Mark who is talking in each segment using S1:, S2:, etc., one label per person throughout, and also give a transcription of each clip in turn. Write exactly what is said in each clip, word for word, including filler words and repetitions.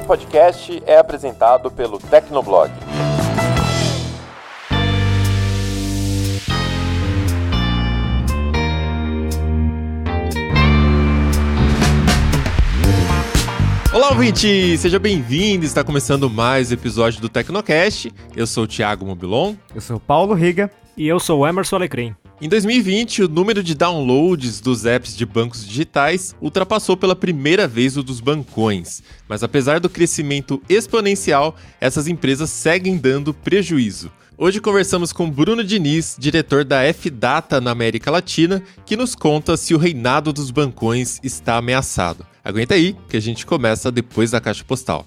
S1: podcast é apresentado pelo Tecnoblog. Olá, ouvinte! Seja bem-vindo! Está começando mais um episódio do Tecnocast. Eu sou o Thiago Mobilon.
S2: Eu sou o Paulo Riga.
S3: E eu sou o Emerson Alecrim.
S1: Em dois mil e vinte, o número de downloads dos apps de bancos digitais ultrapassou pela primeira vez o dos bancões. Mas apesar do crescimento exponencial, essas empresas seguem dando prejuízo. Hoje conversamos com Bruno Diniz, diretor da F-Data na América Latina, que nos conta se o reinado dos bancões está ameaçado. Aguenta aí, que a gente começa depois da caixa postal.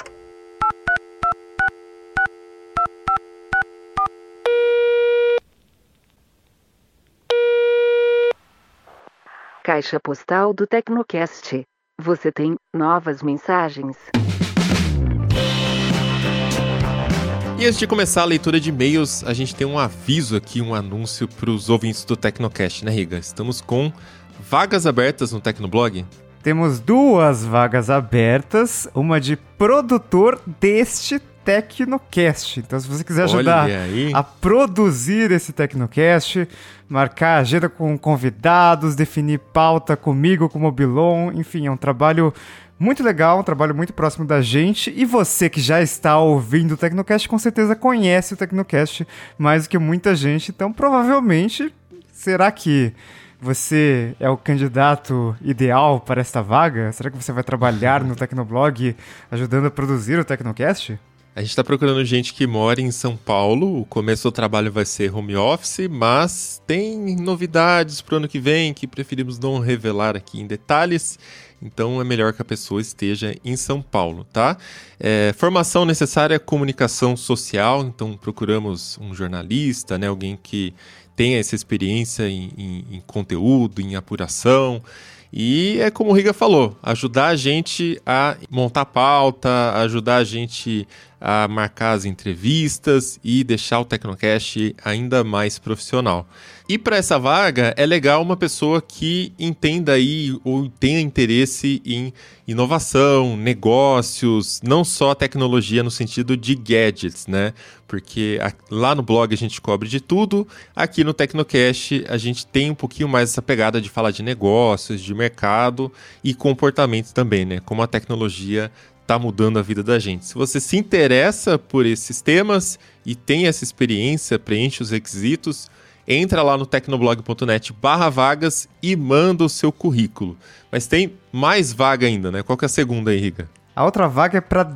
S4: Caixa postal do Tecnocast. Você tem novas mensagens?
S1: E antes de começar a leitura de e-mails, a gente tem um aviso aqui, um anúncio para os ouvintes do Tecnocast, né, Riga? Estamos com vagas abertas no Tecnoblog.
S2: Temos duas vagas abertas, uma de produtor deste Tecnocast. Então, se você quiser ajudar a produzir esse Tecnocast, marcar agenda com convidados, definir pauta comigo, com o Mobilon, enfim, é um trabalho muito legal, um trabalho muito próximo da gente. E você que já está ouvindo o Tecnocast, com certeza conhece o Tecnocast mais do que muita gente. Então, provavelmente, será que você é o candidato ideal para esta vaga? Será que você vai trabalhar no Tecnoblog ajudando a produzir o Tecnocast?
S1: A gente está procurando gente que mora em São Paulo. O começo do trabalho vai ser home office, mas tem novidades para o ano que vem que preferimos não revelar aqui em detalhes. Então é melhor que a pessoa esteja em São Paulo, tá? É, formação necessária é comunicação social, então procuramos um jornalista, né? Alguém que tenha essa experiência em, em, em conteúdo, em apuração. E é como o Riga falou, ajudar a gente a montar pauta, ajudar a gente a marcar as entrevistas e deixar o Tecnocast ainda mais profissional. E para essa vaga é legal uma pessoa que entenda aí ou tenha interesse em inovação, negócios, não só tecnologia no sentido de gadgets, né? Porque lá no blog a gente cobre de tudo, aqui no Tecnocast a gente tem um pouquinho mais essa pegada de falar de negócios, de mercado e comportamento também, né? Como a tecnologia está mudando a vida da gente. Se você se interessa por esses temas e tem essa experiência, preenche os requisitos, entra lá no tecnoblog.net barra vagas e manda o seu currículo. Mas tem mais vaga ainda, né? Qual que é a segunda aí, Riga?
S2: A outra vaga é para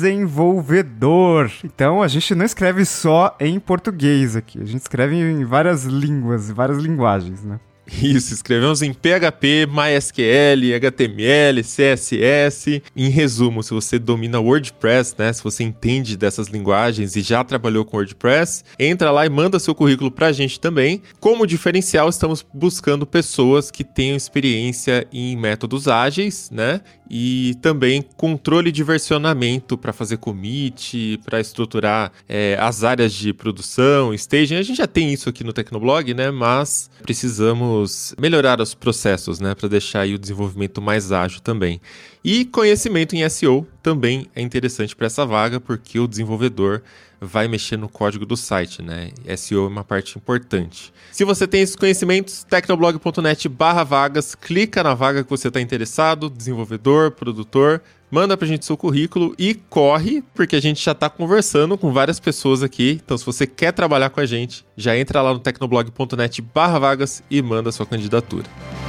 S2: desenvolvedor. Então, a gente não escreve só em português aqui. A gente escreve em várias línguas, várias linguagens, né?
S1: Isso, escrevemos em P H P, MySQL, H T M L, C S S. Em resumo, se você domina WordPress, né, se você entende dessas linguagens e já trabalhou com WordPress, entra lá e manda seu currículo pra gente também. Como diferencial, estamos buscando pessoas que tenham experiência em métodos ágeis, né, e também controle de versionamento para fazer commit, para estruturar é, as áreas de produção, staging. A gente já tem isso aqui no Tecnoblog, né, mas precisamos melhorar os processos, né, para deixar aí o desenvolvimento mais ágil também. E conhecimento em S E O também é interessante para essa vaga, porque o desenvolvedor vai mexer no código do site, né? S E O é uma parte importante. Se você tem esses conhecimentos, tecnoblog.net barra vagas, clica na vaga que você está interessado, desenvolvedor, produtor, manda pra gente seu currículo e corre, porque a gente já tá conversando com várias pessoas aqui. Então, se você quer trabalhar com a gente, já entra lá no tecnoblog.net barra vagas e manda sua candidatura.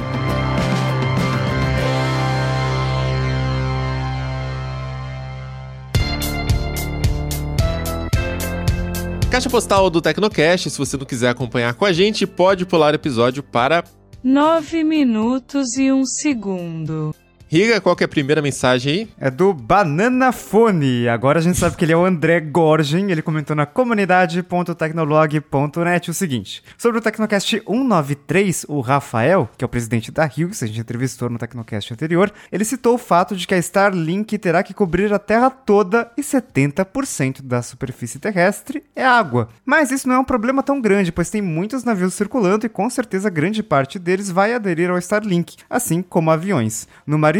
S1: Caixa postal do Tecnocast, se você não quiser acompanhar com a gente, pode pular o episódio para
S5: nove minutos e um segundo.
S1: Riga, qual que é a primeira mensagem aí?
S2: É do Bananafone. Agora a gente sabe que ele é o André Gorgin. Ele comentou na comunidade ponto tecnolog ponto net o seguinte: sobre o Tecnocast cento e noventa e três, o Rafael, que é o presidente da Hughes, a gente entrevistou no Tecnocast anterior, ele citou o fato de que a Starlink terá que cobrir a Terra toda e setenta por cento da superfície terrestre é água. Mas isso não é um problema tão grande, pois tem muitos navios circulando e com certeza grande parte deles vai aderir ao Starlink, assim como aviões. No Marine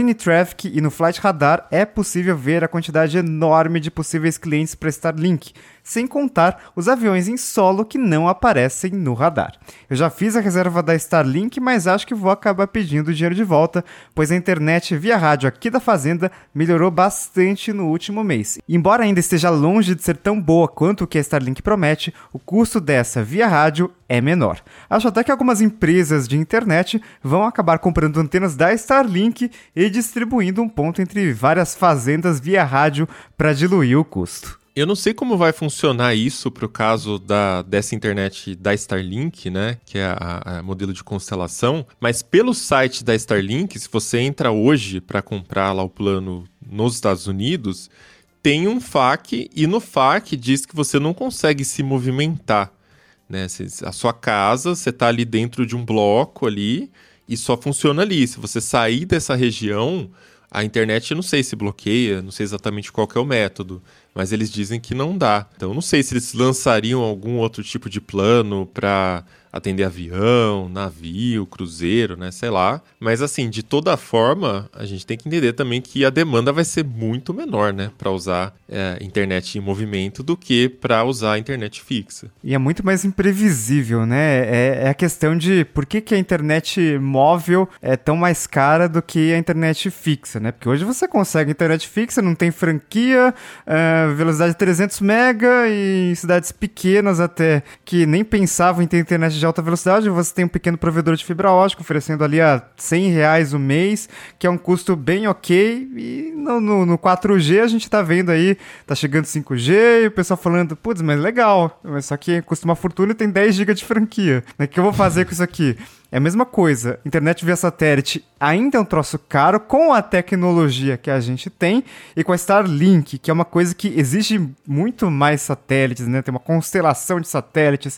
S2: Vini Traffic e no Flight Radar é possível ver a quantidade enorme de possíveis clientes para Starlink, sem contar os aviões em solo que não aparecem no radar. Eu já fiz a reserva da Starlink, mas acho que vou acabar pedindo o dinheiro de volta, pois a internet via rádio aqui da fazenda melhorou bastante no último mês. Embora ainda esteja longe de ser tão boa quanto o que a Starlink promete, o custo dessa via rádio é menor. Acho até que algumas empresas de internet vão acabar comprando antenas da Starlink e distribuindo um ponto entre várias fazendas via rádio para diluir o custo.
S1: Eu não sei como vai funcionar isso para o caso da, dessa internet da Starlink, né, que é a, a modelo de constelação, mas pelo site da Starlink, se você entra hoje para comprar lá o plano nos Estados Unidos, tem um F A Q e no F A Q diz que você não consegue se movimentar, né, a sua casa, você está ali dentro de um bloco ali e só funciona ali. Se você sair dessa região, a internet eu não sei se bloqueia, não sei exatamente qual que é o método, mas eles dizem que não dá. Então, não sei se eles lançariam algum outro tipo de plano para atender avião, navio, cruzeiro, né, sei lá. Mas assim, de toda forma, a gente tem que entender também que a demanda vai ser muito menor, né, para usar é, internet em movimento do que para usar a internet fixa.
S2: E é muito mais imprevisível, né? É, é a questão de por que, que a internet móvel é tão mais cara do que a internet fixa, né? Porque hoje você consegue internet fixa, não tem franquia, uh, velocidade trezentos mega e em cidades pequenas até que nem pensavam em ter internet de alta velocidade, você tem um pequeno provedor de fibra ótica oferecendo ali a cem reais o mês, que é um custo bem ok, e no, no, no quatro G a gente tá vendo aí, tá chegando cinco G, e o pessoal falando, putz, mas legal, mas só que custa uma fortuna e tem dez gigas de franquia, o que eu vou fazer com isso aqui? É a mesma coisa, internet via satélite ainda é um troço caro com a tecnologia que a gente tem e com a Starlink, que é uma coisa que exige muito mais satélites, né? Tem uma constelação de satélites,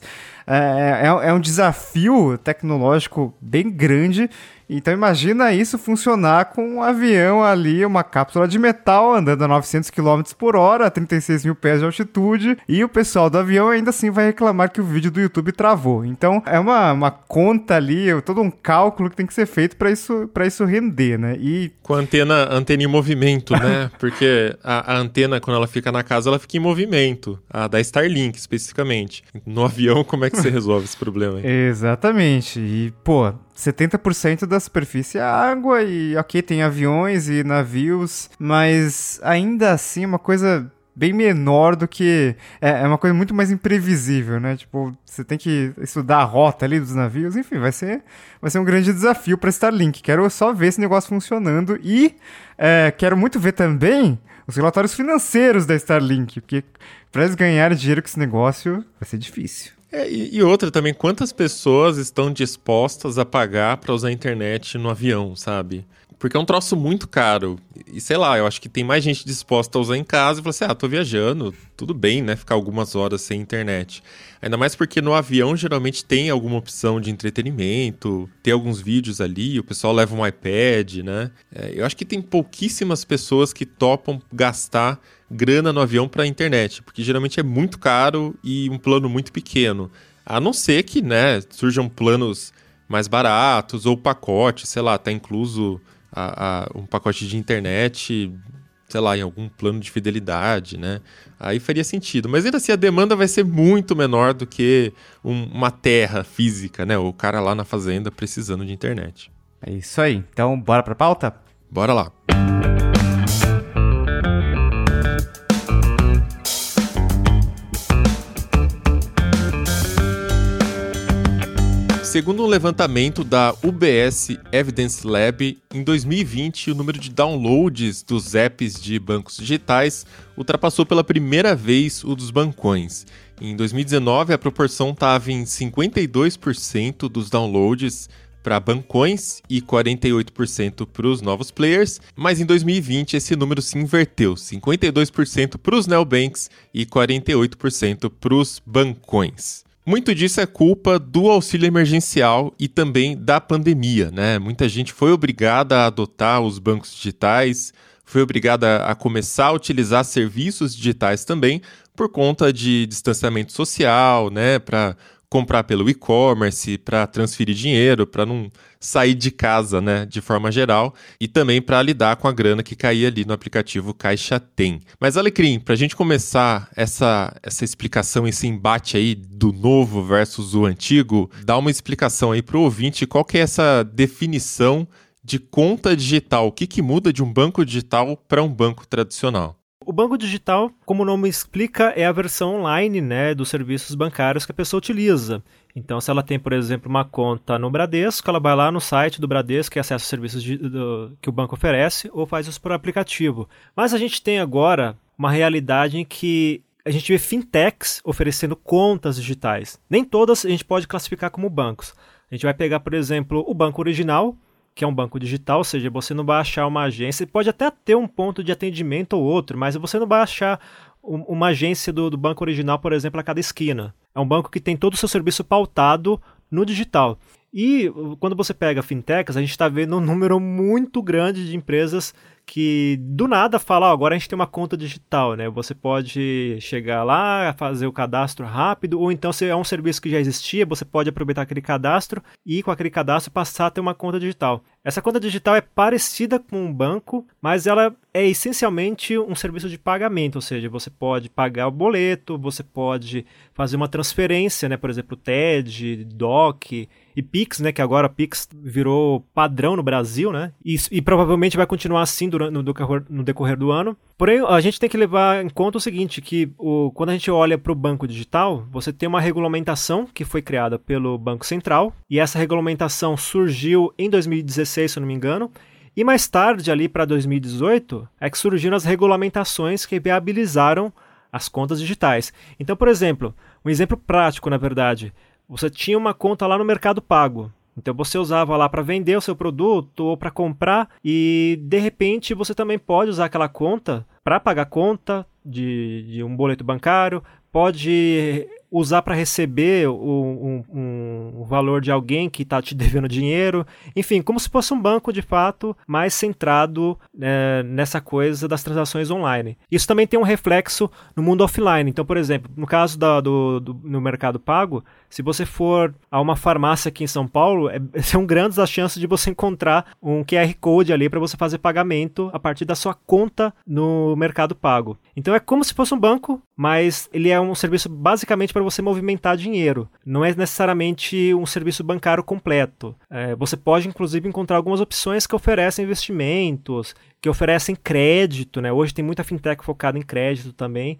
S2: é, é, é um desafio tecnológico bem grande. Então imagina isso funcionar com um avião ali, uma cápsula de metal andando a novecentos quilômetros por hora, a trinta e seis mil pés de altitude, e o pessoal do avião ainda assim vai reclamar que o vídeo do YouTube travou. Então é uma, uma conta ali, todo um cálculo que tem que ser feito para isso, para isso render, né? E...
S1: Com a antena, antena em movimento, né? Porque a, a antena, quando ela fica na casa, ela fica em movimento. A da Starlink, especificamente. No avião, como é que você resolve esse problema aí?
S2: Exatamente. E, pô, setenta por cento da superfície é água e, ok, tem aviões e navios, mas ainda assim é uma coisa bem menor do que... É, é uma coisa muito mais imprevisível, né? Tipo, você tem que estudar a rota ali dos navios, enfim, vai ser, vai ser um grande desafio para Starlink. Quero só ver esse negócio funcionando e é, quero muito ver também os relatórios financeiros da Starlink, porque para eles ganharem dinheiro com esse negócio vai ser difícil.
S1: É, e, e outra também, quantas pessoas estão dispostas a pagar para usar a internet no avião, sabe? Porque é um troço muito caro. E sei lá, eu acho que tem mais gente disposta a usar em casa e falar assim, ah, tô viajando, tudo bem, né? Ficar algumas horas sem internet. Ainda mais porque no avião geralmente tem alguma opção de entretenimento, tem alguns vídeos ali, o pessoal leva um iPad, né? É, eu acho que tem pouquíssimas pessoas que topam gastar grana no avião para internet, porque geralmente é muito caro e um plano muito pequeno. A não ser que, né, surjam planos mais baratos ou pacote, sei lá, tá incluso a, a, um pacote de internet, sei lá, em algum plano de fidelidade, né? Aí faria sentido. Mas ainda assim, a demanda vai ser muito menor do que um, uma terra física, né? O cara lá na fazenda precisando de internet.
S2: É isso aí. Então, bora pra pauta?
S1: Bora lá. Segundo um levantamento da U B S Evidence Lab, em dois mil e vinte, o número de downloads dos apps de bancos digitais ultrapassou pela primeira vez o dos bancões. Em dois mil e dezenove, a proporção estava em cinquenta e dois por cento dos downloads para bancões e quarenta e oito por cento para os novos players, mas em dois mil e vinte esse número se inverteu, cinquenta e dois por cento para os neobanks e quarenta e oito por cento para os bancões. Muito disso é culpa do auxílio emergencial e também da pandemia, né? Muita gente foi obrigada a adotar os bancos digitais, foi obrigada a começar a utilizar serviços digitais também por conta de distanciamento social, né? Para comprar pelo e-commerce, para transferir dinheiro, para não sair de casa, né, de forma geral, e também para lidar com a grana que caía ali no aplicativo Caixa Tem. Mas, Alecrim, para a gente começar essa, essa explicação, esse embate aí do novo versus o antigo, dá uma explicação aí para o ouvinte, qual que é essa definição de conta digital? O que, que muda de um banco digital para um banco tradicional?
S3: O banco digital, como o nome explica, é a versão online, né, dos serviços bancários que a pessoa utiliza. Então, se ela tem, por exemplo, uma conta no Bradesco, ela vai lá no site do Bradesco e acessa os serviços de, do, que o banco oferece ou faz isso por aplicativo. Mas a gente tem agora uma realidade em que a gente vê fintechs oferecendo contas digitais. Nem todas a gente pode classificar como bancos. A gente vai pegar, por exemplo, o Banco Original, que é um banco digital, ou seja, você não vai achar uma agência, pode até ter um ponto de atendimento ou outro, mas você não vai achar uma agência do, do Banco Original, por exemplo, a cada esquina. É um banco que tem todo o seu serviço pautado no digital. E quando você pega fintechs, a gente está vendo um número muito grande de empresas que do nada falam, oh, agora a gente tem uma conta digital, né? Você pode chegar lá, fazer o cadastro rápido, ou então se é um serviço que já existia, você pode aproveitar aquele cadastro e com aquele cadastro passar a ter uma conta digital. Essa conta digital é parecida com um banco, mas ela é essencialmente um serviço de pagamento, ou seja, você pode pagar o boleto, você pode fazer uma transferência, né? Por exemplo, T E D, D O C e Pix, né? Que agora Pix virou padrão no Brasil, né? E, e provavelmente vai continuar assim durante, no, decorrer, no decorrer do ano. Porém, a gente tem que levar em conta o seguinte, que o, quando a gente olha para o banco digital, você tem uma regulamentação que foi criada pelo Banco Central, e essa regulamentação surgiu em dois mil e dezesseis, se eu não me engano, e mais tarde, ali para dois mil e dezoito, é que surgiram as regulamentações que viabilizaram as contas digitais. Então, por exemplo, um exemplo prático, na verdade, você tinha uma conta lá no Mercado Pago. Então você usava lá para vender o seu produto ou para comprar e de repente você também pode usar aquela conta para pagar conta de, de um boleto bancário, pode usar para receber o um, um, um valor de alguém que está te devendo dinheiro, enfim, como se fosse um banco de fato, mais centrado é, nessa coisa das transações online. Isso também tem um reflexo no mundo offline. Então, por exemplo, no caso da, do, do no Mercado Pago, se você for a uma farmácia aqui em São Paulo, é, são grandes as chances de você encontrar um Q R Code ali para você fazer pagamento a partir da sua conta no Mercado Pago. Então é como se fosse um banco, mas ele é um serviço basicamente para você movimentar dinheiro. Não é necessariamente um serviço bancário completo. É, você pode, inclusive, encontrar algumas opções que oferecem investimentos, que oferecem crédito, né? Hoje tem muita fintech focada em crédito também,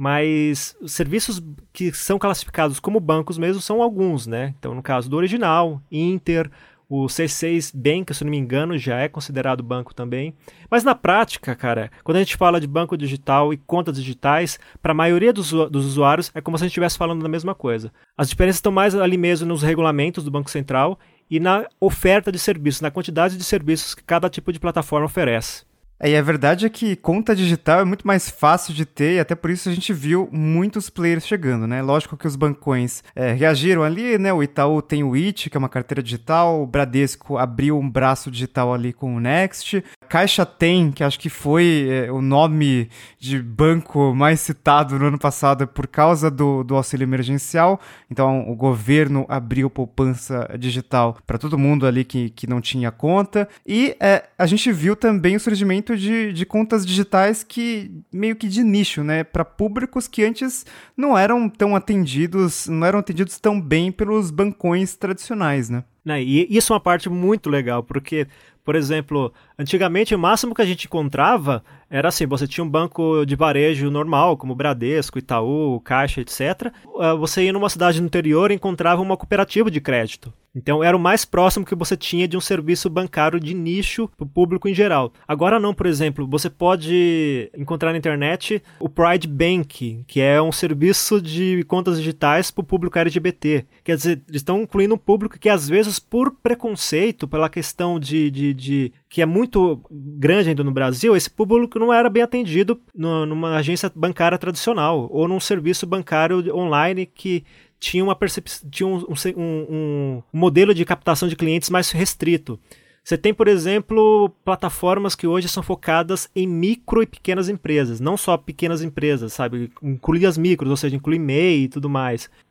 S3: mas os serviços que são classificados como bancos mesmo são alguns, né? Então, no caso do Original, Inter, o C seis Bank, se não me engano, já é considerado banco também. Mas na prática, cara, quando a gente fala de banco digital e contas digitais, para a maioria dos, dos usuários é como se a gente estivesse falando da mesma coisa. As diferenças estão mais ali mesmo nos regulamentos do Banco Central e na oferta de serviços, na quantidade de serviços que cada tipo de plataforma oferece.
S2: É, e a verdade é que conta digital é muito mais fácil de ter e até por isso a gente viu muitos players chegando, né? Lógico que os bancões é, reagiram ali, né? O Itaú tem o It, que é uma carteira digital, o Bradesco abriu um braço digital ali com o Next, Caixa Tem, que acho que foi é, o nome de banco mais citado no ano passado por causa do, do auxílio emergencial, então o governo abriu poupança digital para todo mundo ali que, que não tinha conta, e é, a gente viu também o surgimento De, de contas digitais que meio que de nicho, né, para públicos que antes não eram tão atendidos, não eram atendidos tão bem pelos bancões tradicionais, né?
S3: E isso é uma parte muito legal, porque, por exemplo, antigamente o máximo que a gente encontrava era assim, você tinha um banco de varejo normal, como Bradesco, Itaú, Caixa, etcétera. Você ia numa cidade no interior e encontrava uma cooperativa de crédito. Então era o mais próximo que você tinha de um serviço bancário de nicho para o público em geral. Agora não, por exemplo, você pode encontrar na internet o Pride Bank, que é um serviço de contas digitais para o público L G B T. Quer dizer, eles estão incluindo um público que às vezes por preconceito, pela questão de, de, de que é muito grande ainda no Brasil, esse público não era bem atendido no, numa agência bancária tradicional ou num serviço bancário online que tinha, uma percep- tinha um, um, um, um modelo de captação de clientes mais restrito. Você tem, por exemplo, plataformas que hoje são focadas em micro e pequenas empresas, não só pequenas empresas, sabe? Inclui as micros, ou seja, inclui M E I e tudo mais. Tem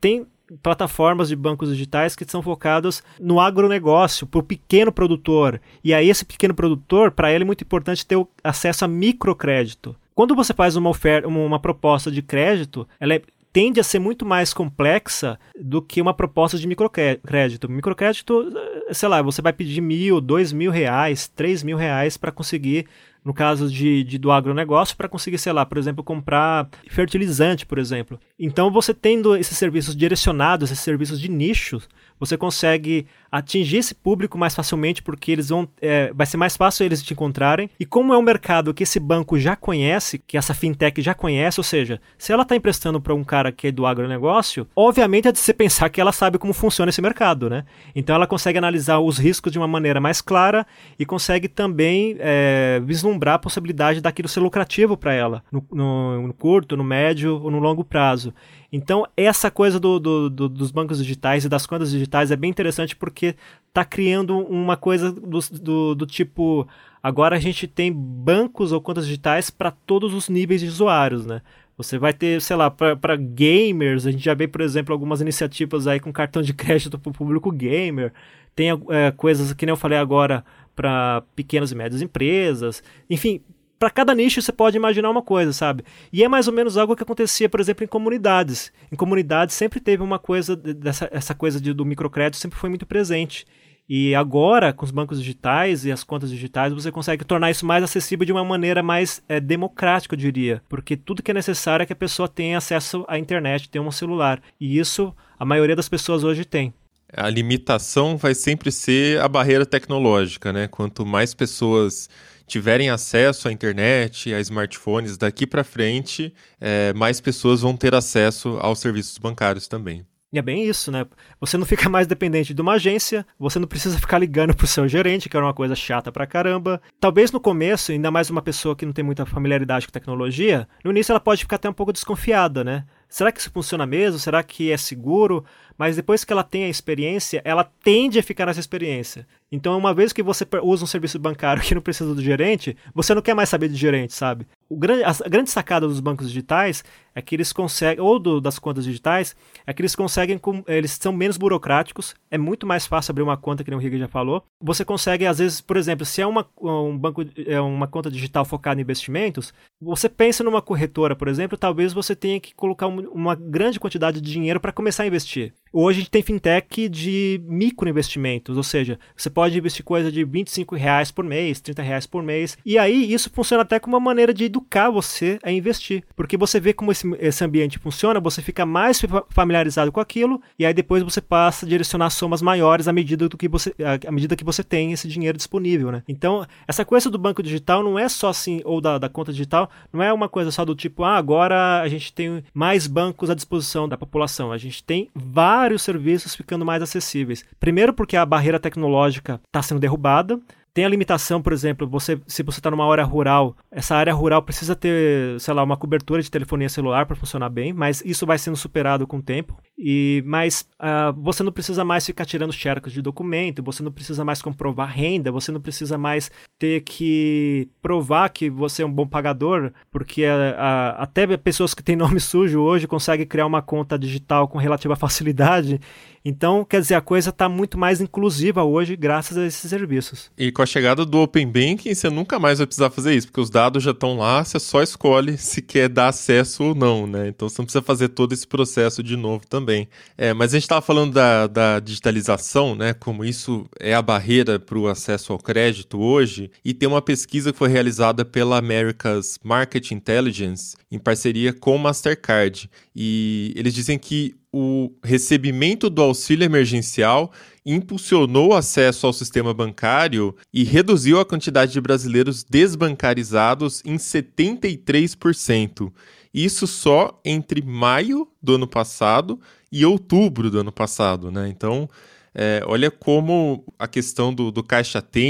S3: plataformas de bancos digitais que são focadas no agronegócio, para o pequeno produtor. E aí esse pequeno produtor, para ele é muito importante ter acesso a microcrédito. Quando você faz uma oferta, uma proposta de crédito, ela é, tende a ser muito mais complexa do que uma proposta de microcrédito. Microcrédito, sei lá, você vai pedir mil, dois mil reais, três mil reais para conseguir, no caso de, de, do agronegócio, para conseguir, sei lá, por exemplo, comprar fertilizante, por exemplo. Então, você tendo esses serviços direcionados, esses serviços de nicho, você consegue atingir esse público mais facilmente, porque eles vão, é, vai ser mais fácil eles te encontrarem. E como é um mercado que esse banco já conhece, que essa fintech já conhece, ou seja, se ela está emprestando para um cara que é do agronegócio, obviamente é de você pensar que ela sabe como funciona esse mercado, né? Então ela consegue analisar os riscos de uma maneira mais clara e consegue também é, vislumbrar a possibilidade daquilo ser lucrativo para ela, no, no, no curto, no médio ou no longo prazo. Então, essa coisa do, do, do, dos bancos digitais e das contas digitais é bem interessante porque está criando uma coisa do, do, do tipo... Agora a gente tem bancos ou contas digitais para todos os níveis de usuários, né? Você vai ter, sei lá, para gamers, a gente já vê, por exemplo, algumas iniciativas aí com cartão de crédito para o público gamer. Tem é, coisas que nem eu falei agora para pequenas e médias empresas. Enfim... Para cada nicho você pode imaginar uma coisa, sabe? E é mais ou menos algo que acontecia, por exemplo, em comunidades. Em comunidades sempre teve uma coisa, dessa, essa coisa de, do microcrédito sempre foi muito presente. E agora, com os bancos digitais e as contas digitais, você consegue tornar isso mais acessível de uma maneira mais é, democrática, eu diria. Porque tudo que é necessário é que a pessoa tenha acesso à internet, tenha um celular. E isso a maioria das pessoas hoje tem.
S1: A limitação vai sempre ser a barreira tecnológica, né? Quanto mais pessoas tiverem acesso à internet, a smartphones, daqui para frente, é, mais pessoas vão ter acesso aos serviços bancários também.
S3: E é bem isso, né? Você não fica mais dependente de uma agência, você não precisa ficar ligando pro seu gerente, que era uma coisa chata pra caramba. Talvez no começo, ainda mais uma pessoa que não tem muita familiaridade com tecnologia, no início ela pode ficar até um pouco desconfiada, né? Será que isso funciona mesmo? Será que é seguro? Mas depois que ela tem a experiência, ela tende a ficar nessa experiência. Então, uma vez que você usa um serviço bancário que não precisa do gerente, você não quer mais saber de gerente, sabe? O grande, a, a grande sacada dos bancos digitais é que eles conseguem, ou do, das contas digitais, é que eles conseguem, eles são menos burocráticos, é muito mais fácil abrir uma conta, que nem o Riga já falou. Você consegue, às vezes, por exemplo, se é uma, um banco, é uma conta digital focada em investimentos, você pensa numa corretora, por exemplo, talvez você tenha que colocar um, uma grande quantidade de dinheiro para começar a investir. Hoje a gente tem fintech de microinvestimentos, ou seja, você pode investir coisa de vinte e cinco reais por mês, trinta reais por mês, e aí isso funciona até como uma maneira de educar você a investir, porque você vê como esse, esse ambiente funciona, você fica mais familiarizado com aquilo, e aí depois você passa a direcionar somas maiores à medida, do que você, à medida que você tem esse dinheiro disponível, né? Então, essa coisa do banco digital não é só assim, ou da, da conta digital, não é uma coisa só do tipo, ah, agora a gente tem mais bancos à disposição da população, a gente tem vários vários serviços ficando mais acessíveis. Primeiro porque a barreira tecnológica está sendo derrubada. Tem a limitação, por exemplo, você, se você está numa área rural, essa área rural precisa ter, sei lá, uma cobertura de telefonia celular para funcionar bem, mas isso vai sendo superado com o tempo. E, mas uh, você não precisa mais ficar tirando xerox de documento, você não precisa mais comprovar renda, você não precisa mais ter que provar que você é um bom pagador, porque uh, uh, até pessoas que têm nome sujo hoje conseguem criar uma conta digital com relativa facilidade. Então, quer dizer, a coisa está muito mais inclusiva hoje graças a esses serviços.
S1: E com a chegada do Open Banking, você nunca mais vai precisar fazer isso, porque os dados já estão lá, você só escolhe se quer dar acesso ou não, né? Então você não precisa fazer todo esse processo de novo também. É, mas a gente estava falando da, da digitalização, né? Como isso é a barreira para o acesso ao crédito hoje, e tem uma pesquisa que foi realizada pela America's Market Intelligence em parceria com o Mastercard. E eles dizem que o recebimento do auxílio emergencial impulsionou o acesso ao sistema bancário e reduziu a quantidade de brasileiros desbancarizados em setenta e três por cento. Isso só entre maio do ano passado e outubro do ano passado, né? Então, é, olha como a questão do, do Caixa Tem, né,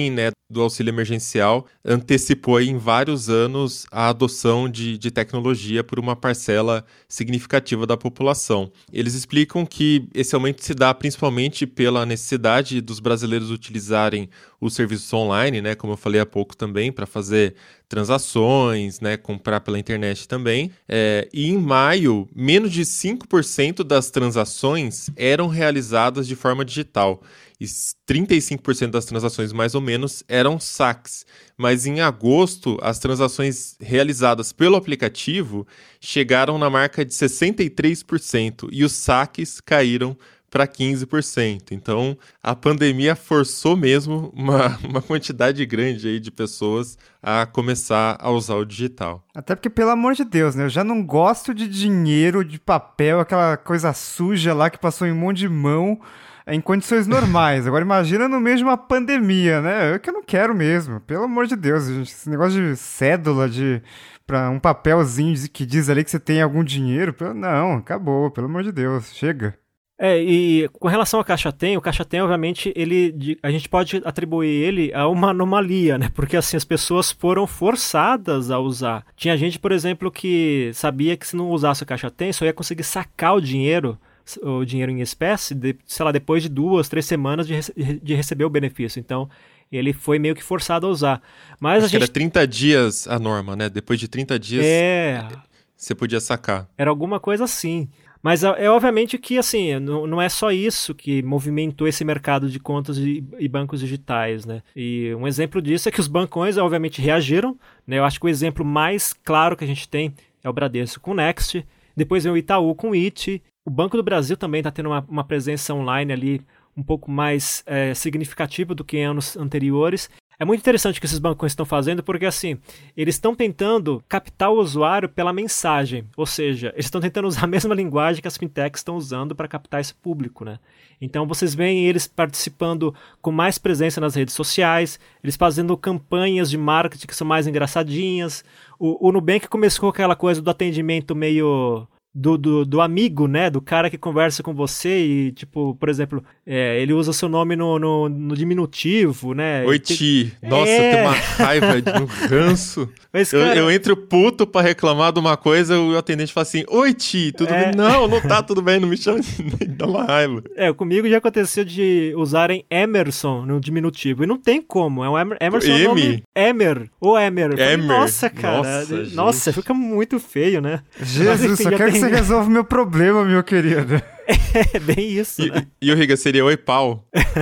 S1: do auxílio emergencial antecipou aí em vários anos a adoção de, de tecnologia por uma parcela significativa da população. Eles explicam que esse aumento se dá principalmente pela necessidade dos brasileiros utilizarem os serviços online, né, como eu falei há pouco também, para fazer transações, né, comprar pela internet também. É, e em maio, menos de cinco por cento das transações eram realizadas de forma digital. E trinta e cinco por cento das transações, mais ou menos, eram saques. Mas em agosto, as transações realizadas pelo aplicativo chegaram na marca de sessenta e três por cento e os saques caíram para quinze por cento. Então, a pandemia forçou mesmo uma, uma quantidade grande aí de pessoas a começar a usar o digital.
S2: Até porque, pelo amor de Deus, né? Eu já não gosto de dinheiro, de papel, aquela coisa suja lá que passou em um monte de mão em condições normais. Agora imagina no meio de uma pandemia, né? Eu que não quero mesmo. Pelo amor de Deus, gente. Esse negócio de cédula, de para um papelzinho que diz ali que você tem algum dinheiro. Não, acabou. Pelo amor de Deus. Chega.
S3: É, e com relação ao Caixa Tem, o Caixa Tem, obviamente, ele, a gente pode atribuir ele a uma anomalia, né? Porque, assim, as pessoas foram forçadas a usar. Tinha gente, por exemplo, que sabia que se não usasse o Caixa Tem, só ia conseguir sacar o dinheiro, o dinheiro em espécie, de, sei lá, depois de duas, três semanas de, rece- de receber o benefício. Então, ele foi meio que forçado a usar. Mas
S1: Acho
S3: a gente...
S1: que era trinta dias a norma, né? Depois de trinta dias,
S3: é...
S1: você podia sacar.
S3: Era alguma coisa assim. Mas é, é obviamente que, assim, não, não é só isso que movimentou esse mercado de contas e, e bancos digitais, né? E um exemplo disso é que os bancões, obviamente, reagiram, né? Eu acho que o exemplo mais claro que a gente tem é o Bradesco com o Next, depois vem o Itaú com o Iti. O Banco do Brasil também está tendo uma, uma presença online ali um pouco mais é, significativa do que em anos anteriores. É muito interessante o que esses bancões estão fazendo, porque assim, eles estão tentando captar o usuário pela mensagem, ou seja, eles estão tentando usar a mesma linguagem que as fintechs estão usando para captar esse público, né? Então vocês veem eles participando com mais presença nas redes sociais, eles fazendo campanhas de marketing que são mais engraçadinhas. O, o Nubank começou com aquela coisa do atendimento meio... Do, do, do amigo, né? Do cara que conversa com você e, tipo, por exemplo, é, ele usa o seu nome no, no, no diminutivo, né?
S1: Oi, Ti. Nossa, é... tem uma raiva de um ranço.
S3: Mas,
S1: eu,
S3: cara...
S1: eu entro puto pra reclamar de uma coisa, o atendente fala assim, oi, Ti, tudo é... bem? Não, não tá tudo bem, não me chama, dá uma raiva.
S3: É, comigo já aconteceu de usarem Emerson no diminutivo, e não tem como, é um Emer... Emerson
S1: M?
S3: Nome... Emer, ou Emer.
S1: Emer.
S3: Nossa, cara, nossa, nossa fica muito feio, né?
S2: Jesus, Mas, enfim, só quero tem... que você resolva o meu problema, meu querido.
S3: É bem isso,
S1: e,
S3: né?
S1: E o Riga seria oi, pau?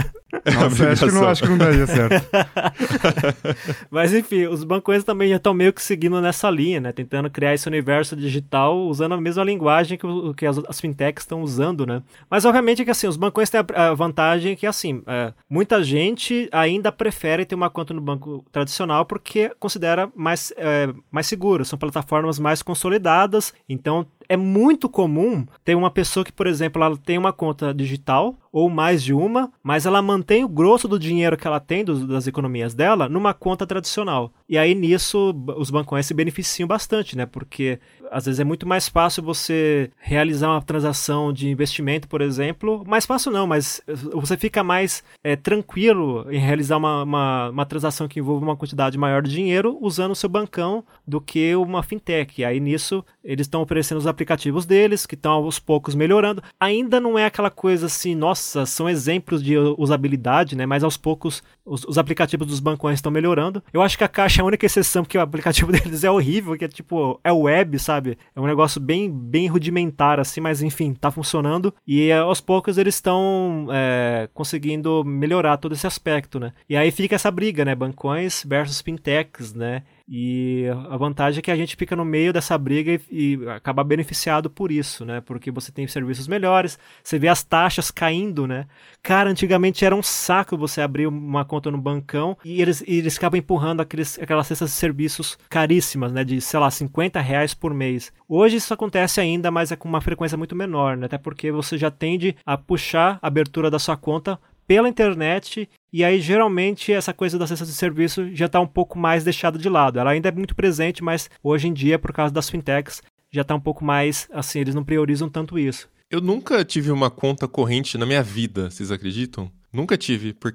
S2: Nossa, acho que, não, acho que não daria certo.
S3: Mas enfim, os bancões também já estão meio que seguindo nessa linha, né? Tentando criar esse universo digital usando a mesma linguagem que, o, que as, as fintechs estão usando, né? Mas obviamente que assim, os bancões têm a, a vantagem que assim, é, muita gente ainda prefere ter uma conta no banco tradicional porque considera mais, é, mais seguro, são plataformas mais consolidadas, então é muito comum ter uma pessoa que, por exemplo, ela tem uma conta digital ou mais de uma, mas ela mantém o grosso do dinheiro que ela tem dos, das economias dela numa conta tradicional. E aí nisso os bancões se beneficiam bastante, né? Porque às vezes é muito mais fácil você realizar uma transação de investimento, por exemplo. Mais fácil não, mas você fica mais é, tranquilo em realizar uma, uma, uma transação que envolva uma quantidade maior de dinheiro usando o seu bancão do que uma fintech. E aí nisso eles estão oferecendo os aplicativos deles, que estão aos poucos melhorando. Ainda não é aquela coisa assim, nossa, são exemplos de usabilidade, né? Mas aos poucos os, os aplicativos dos bancões estão melhorando. Eu acho que a Caixa é a única exceção, porque o aplicativo deles é horrível, que é tipo, é web, sabe? É um negócio bem, bem rudimentar, assim, mas enfim, tá funcionando. E aos poucos eles estão é, conseguindo melhorar todo esse aspecto, né? E aí fica essa briga, né? Bancões versus fintechs, né? E a vantagem é que a gente fica no meio dessa briga e, e acaba beneficiado por isso, né? Porque você tem serviços melhores, você vê as taxas caindo, né? Cara, antigamente era um saco você abrir uma conta no bancão e eles, e eles ficavam empurrando aqueles, aquelas cestas de serviços caríssimas, né? De, sei lá, cinquenta reais por mês. Hoje isso acontece ainda, mas é com uma frequência muito menor, né? Até porque você já tende a puxar a abertura da sua conta pela internet, e aí geralmente essa coisa da cesta de serviço já está um pouco mais deixada de lado. Ela ainda é muito presente, mas hoje em dia, por causa das fintechs, já está um pouco mais, assim, eles não priorizam tanto isso.
S1: Eu nunca tive uma conta corrente na minha vida, vocês acreditam? Nunca tive, porque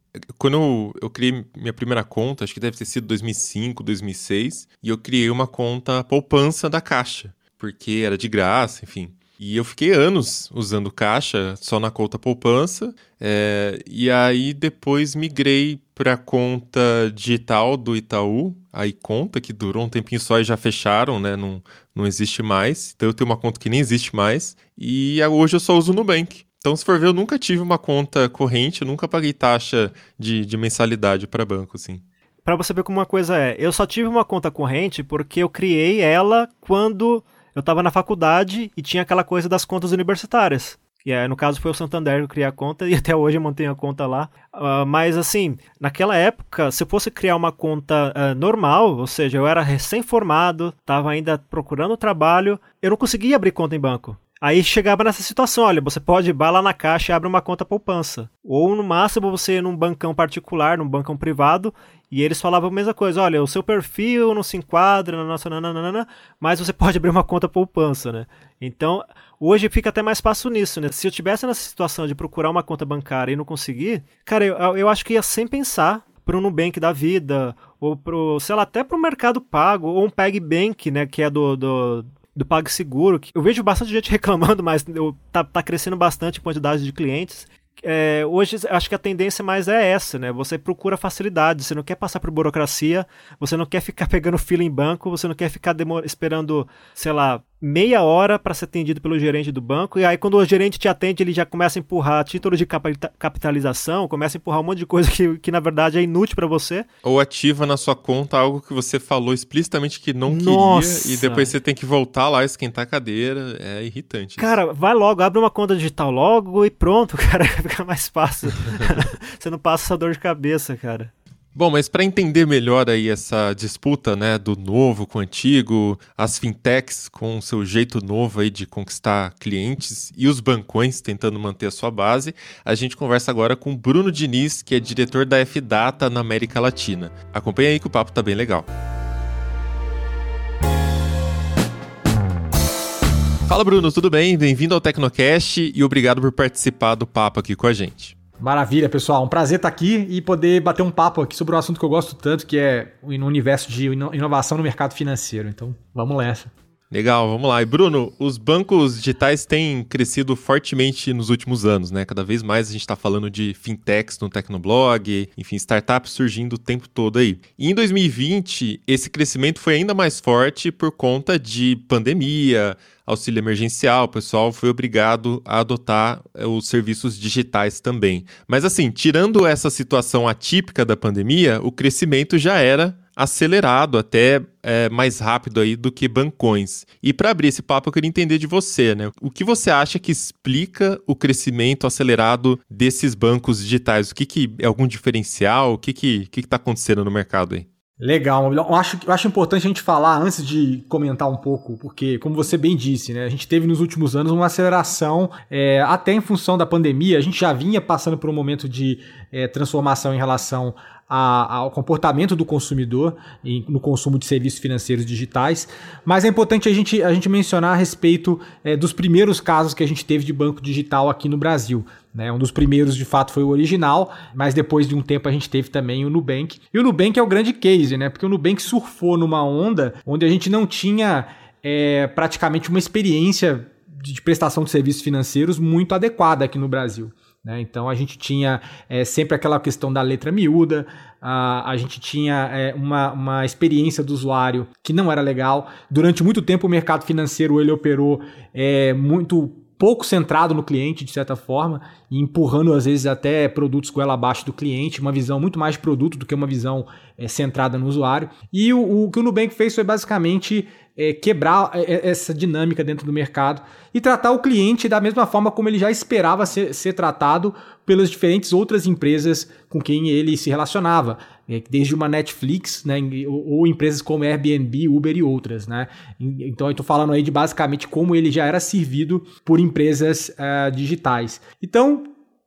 S1: Quando eu, eu criei minha primeira conta, acho que deve ter sido dois mil e cinco, dois mil e seis, e eu criei uma conta poupança da Caixa, porque era de graça, enfim. E eu fiquei anos usando Caixa só na conta poupança, é, e aí depois migrei para a conta digital do Itaú, a iConta, que durou um tempinho só e já fecharam, né? Não, não existe mais. Então eu tenho uma conta que nem existe mais, e hoje eu só uso o Nubank. Então, se for ver, eu nunca tive uma conta corrente, eu nunca paguei taxa de, de mensalidade para banco, assim.
S3: Para você ver como uma coisa é, eu só tive uma conta corrente porque eu criei ela quando eu estava na faculdade e tinha aquela coisa das contas universitárias. Que é, no caso foi o Santander que eu criei a conta e até hoje eu mantenho a conta lá. Uh, mas assim, naquela época, se eu fosse criar uma conta uh, normal, ou seja, eu era recém-formado, estava ainda procurando trabalho, eu não conseguia abrir conta em banco. Aí chegava nessa situação, olha, você pode ir lá na Caixa e abre uma conta poupança. Ou no máximo você ir num bancão particular, num bancão privado, e eles falavam a mesma coisa, olha, o seu perfil não se enquadra na nossa nananana, mas você pode abrir uma conta poupança, né? Então, hoje fica até mais fácil nisso, né? Se eu tivesse nessa situação de procurar uma conta bancária e não conseguir, cara, eu, eu acho que ia sem pensar pro Nubank da vida, ou pro, sei lá, até pro Mercado Pago, ou um PagBank, né, que é do... do do PagSeguro, que eu vejo bastante gente reclamando, mas eu, tá, tá crescendo bastante a quantidade de clientes. É, hoje acho que a tendência mais é essa, né? Você procura facilidade, você não quer passar por burocracia, você não quer ficar pegando fila em banco, você não quer ficar demor- esperando, sei lá, meia hora para ser atendido pelo gerente do banco, e aí quando o gerente te atende, ele já começa a empurrar título de capitalização, começa a empurrar um monte de coisa que, que na verdade é inútil para você.
S1: Ou ativa na sua conta algo que você falou explicitamente que não
S3: Nossa.
S1: queria, e depois você tem que voltar lá, esquentar a cadeira, é irritante.
S3: Cara, isso. Vai logo, abre uma conta digital logo e pronto, cara, fica mais fácil. Você não passa essa dor de cabeça, cara.
S1: Bom, mas para entender melhor aí essa disputa, né, do novo com o antigo, as fintechs com o seu jeito novo aí de conquistar clientes e os bancões tentando manter a sua base, a gente conversa agora com Bruno Diniz, que é diretor da F-Data na América Latina. Acompanha aí que o papo tá bem legal. Fala, Bruno, tudo bem? Bem-vindo ao Tecnocast e obrigado por participar do papo aqui com a gente.
S6: Maravilha, pessoal. Um prazer estar aqui e poder bater um papo aqui sobre um assunto que eu gosto tanto, que é o universo de inovação no mercado financeiro. Então, vamos nessa.
S1: Legal, vamos lá. E Bruno, os bancos digitais têm crescido fortemente nos últimos anos, né? Cada vez mais a gente está falando de fintechs no Tecnoblog, enfim, startups surgindo o tempo todo aí. E em dois mil e vinte, esse crescimento foi ainda mais forte por conta de pandemia, auxílio emergencial, o pessoal foi obrigado a adotar os serviços digitais também. Mas assim, tirando essa situação atípica da pandemia, o crescimento já era acelerado, até é, mais rápido aí do que bancões. E para abrir esse papo, eu queria entender de você, né? O que você acha que explica o crescimento acelerado desses bancos digitais? O que, que é algum diferencial? O que que que está acontecendo no mercado aí?
S6: Legal, eu acho, eu acho importante a gente falar antes de comentar um pouco, porque, como você bem disse, né, a gente teve nos últimos anos uma aceleração, é, até em função da pandemia, a gente já vinha passando por um momento de é, transformação em relação a, ao comportamento do consumidor em, no consumo de serviços financeiros digitais, mas é importante a gente, a gente mencionar a respeito é, dos primeiros casos que a gente teve de banco digital aqui no Brasil. Né? Um dos primeiros, de fato, foi o Original, mas depois de um tempo a gente teve também o Nubank. E o Nubank é o grande case, né? Porque o Nubank surfou numa onda onde a gente não tinha é, praticamente uma experiência de prestação de serviços financeiros muito adequada aqui no Brasil. Né? Então a gente tinha é, sempre aquela questão da letra miúda, a, a gente tinha é, uma, uma experiência do usuário que não era legal. Durante muito tempo o mercado financeiro ele operou é, muito pouco centrado no cliente, de certa forma, e empurrando, às vezes, até produtos goela abaixo do cliente, uma visão muito mais de produto do que uma visão é, centrada no usuário. E o, o que o Nubank fez foi, basicamente, é, quebrar essa dinâmica dentro do mercado e tratar o cliente da mesma forma como ele já esperava ser, ser tratado pelas diferentes outras empresas com quem ele se relacionava, desde uma Netflix, né, ou, ou empresas como Airbnb, Uber e outras. Né? Então eu estou falando aí de basicamente como ele já era servido por empresas uh, digitais. Então,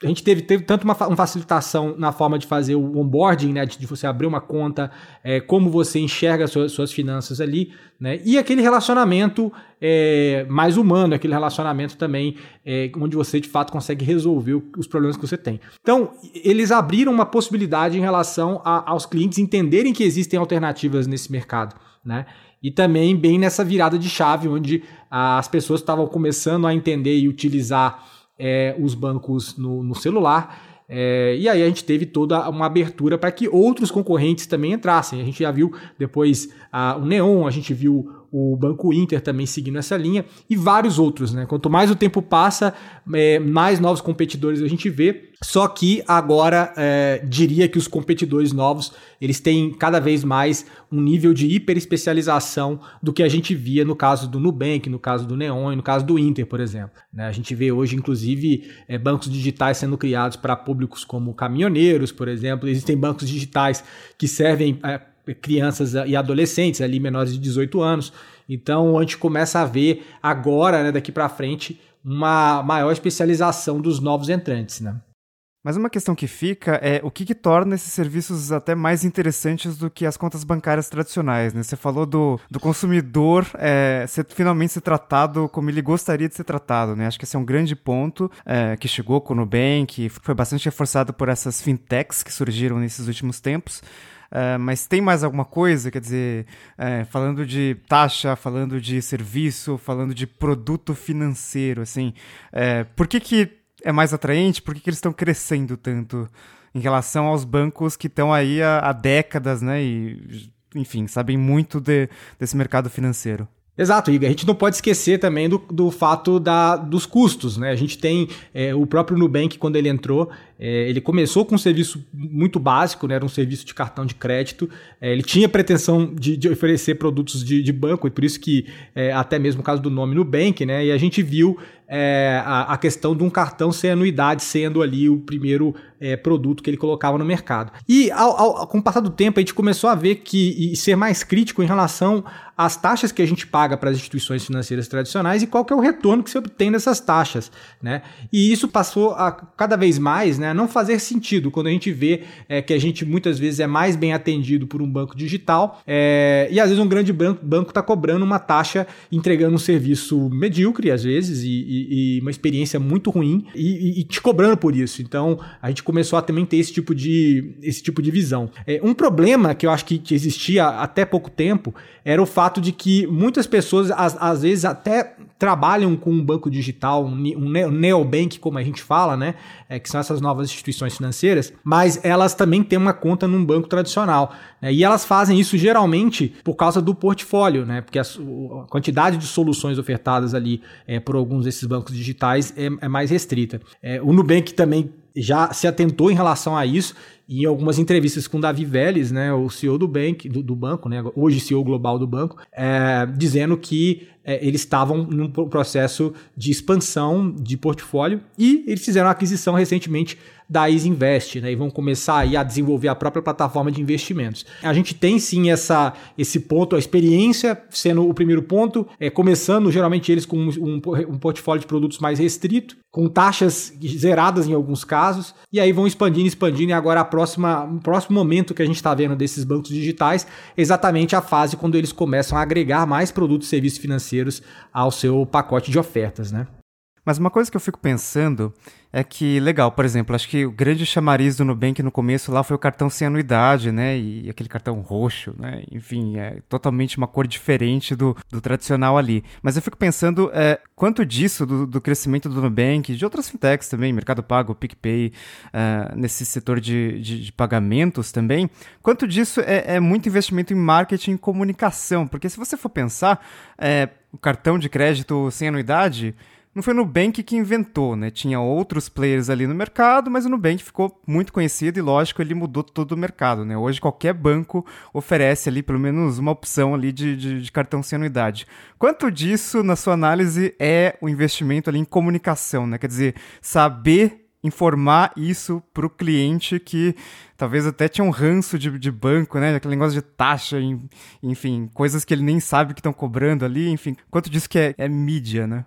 S6: A gente teve, teve tanto uma, uma facilitação na forma de fazer o onboarding, né, de, de você abrir uma conta, é, como você enxerga as suas, suas finanças ali, né, e aquele relacionamento é, mais humano, aquele relacionamento também é, onde você de fato consegue resolver os problemas que você tem. Então, eles abriram uma possibilidade em relação a, aos clientes entenderem que existem alternativas nesse mercado, né, e também bem nessa virada de chave, onde as pessoas estavam começando a entender e utilizar É, os bancos no, no celular, é, e aí a gente teve toda uma abertura para que outros concorrentes também entrassem. A gente já viu depois a, o Neon, a gente viu o Banco Inter também seguindo essa linha, e vários outros, né? Quanto mais o tempo passa, é, mais novos competidores a gente vê, só que agora é, diria que os competidores novos, eles têm cada vez mais um nível de hiperespecialização do que a gente via no caso do Nubank, no caso do Neon e no caso do Inter, por exemplo, né? A gente vê hoje, inclusive, é, bancos digitais sendo criados para públicos como caminhoneiros, por exemplo. Existem bancos digitais que servem é, crianças e adolescentes ali menores de dezoito anos. Então a gente começa a ver agora, né, daqui para frente, uma maior especialização dos novos entrantes, né?
S2: Mas uma questão que fica é o que, que torna esses serviços até mais interessantes do que as contas bancárias tradicionais, né? Você falou do, do consumidor é, ser, finalmente ser tratado como ele gostaria de ser tratado, né? Acho que esse é um grande ponto é, que chegou com o Nubank, foi bastante reforçado por essas fintechs que surgiram nesses últimos tempos. Uh, mas tem mais alguma coisa, quer dizer, uh, falando de taxa, falando de serviço, falando de produto financeiro, assim, uh, por que que é mais atraente, por que que eles estão crescendo tanto em relação aos bancos que estão aí há, há décadas, né, e, enfim, sabem muito de, desse mercado financeiro?
S6: Exato, Igor. A gente não pode esquecer também do, do fato da, dos custos, né? A gente tem é, o próprio Nubank, quando ele entrou, é, ele começou com um serviço muito básico, né? Era um serviço de cartão de crédito. É, ele tinha pretensão de, de oferecer produtos de, de banco, e por isso que é, até mesmo o caso do nome Nubank, né? E a gente viu é, a, a questão de um cartão sem anuidade sendo ali o primeiro é, produto que ele colocava no mercado. E ao, ao, com o passar do tempo, a gente começou a ver que e ser mais crítico em relação às taxas que a gente paga para as instituições financeiras tradicionais e qual que é o retorno que você obtém dessas taxas, né? E isso passou a cada vez mais, né, não fazer sentido quando a gente vê é, que a gente muitas vezes é mais bem atendido por um banco digital é, e às vezes um grande banco está cobrando uma taxa, entregando um serviço medíocre às vezes e, e, e uma experiência muito ruim e, e te cobrando por isso. Então a gente começou a também ter esse tipo de, esse tipo de visão. É, um problema que eu acho que, que existia até pouco tempo era o fato de que muitas pessoas às, às vezes até trabalham com um banco digital, um, um neobank, como a gente fala, né? É, que são essas novas instituições financeiras, mas elas também têm uma conta num banco tradicional, né? E elas fazem isso geralmente por causa do portfólio, né? Porque a, a quantidade de soluções ofertadas ali é, por alguns desses bancos digitais é, é mais restrita. É, o Nubank também já se atentou em relação a isso, e em algumas entrevistas com o Davi Vélez, né, o C E O do, bank, do, do banco, né, hoje C E O global do banco, é, dizendo que é, eles estavam num processo de expansão de portfólio e eles fizeram uma aquisição recentemente da Easy Invest, né, e vão começar aí a desenvolver a própria plataforma de investimentos. A gente tem sim essa, esse ponto, a experiência sendo o primeiro ponto, é, começando geralmente eles com um, um, um portfólio de produtos mais restrito, com taxas zeradas em alguns casos, e aí vão expandindo, expandindo, e agora a próxima, o próximo momento que a gente está vendo desses bancos digitais é exatamente a fase quando eles começam a agregar mais produtos e serviços financeiros ao seu pacote de ofertas, né?
S2: Mas uma coisa que eu fico pensando é que, legal, por exemplo, acho que o grande chamariz do Nubank no começo lá foi o cartão sem anuidade, né, e aquele cartão roxo, né, enfim, é totalmente uma cor diferente do, do tradicional ali. Mas eu fico pensando, é, quanto disso, do, do crescimento do Nubank, de outras fintechs também, Mercado Pago, PicPay, uh, nesse setor de, de, de pagamentos também, quanto disso é, é muito investimento em marketing e comunicação, porque se você for pensar, é, o cartão de crédito sem anuidade não foi o Nubank que inventou, né? Tinha outros players ali no mercado, mas o Nubank ficou muito conhecido e, lógico, ele mudou todo o mercado, né? Hoje qualquer banco oferece ali pelo menos uma opção ali de, de, de cartão sem anuidade. Quanto disso, na sua análise, é o investimento ali em comunicação, né? Quer dizer, saber informar isso para o cliente que talvez até tinha um ranço de, de banco, né? Aquele negócio de taxa, enfim, coisas que ele nem sabe que estão cobrando ali, enfim. Quanto disso que é, é mídia, né?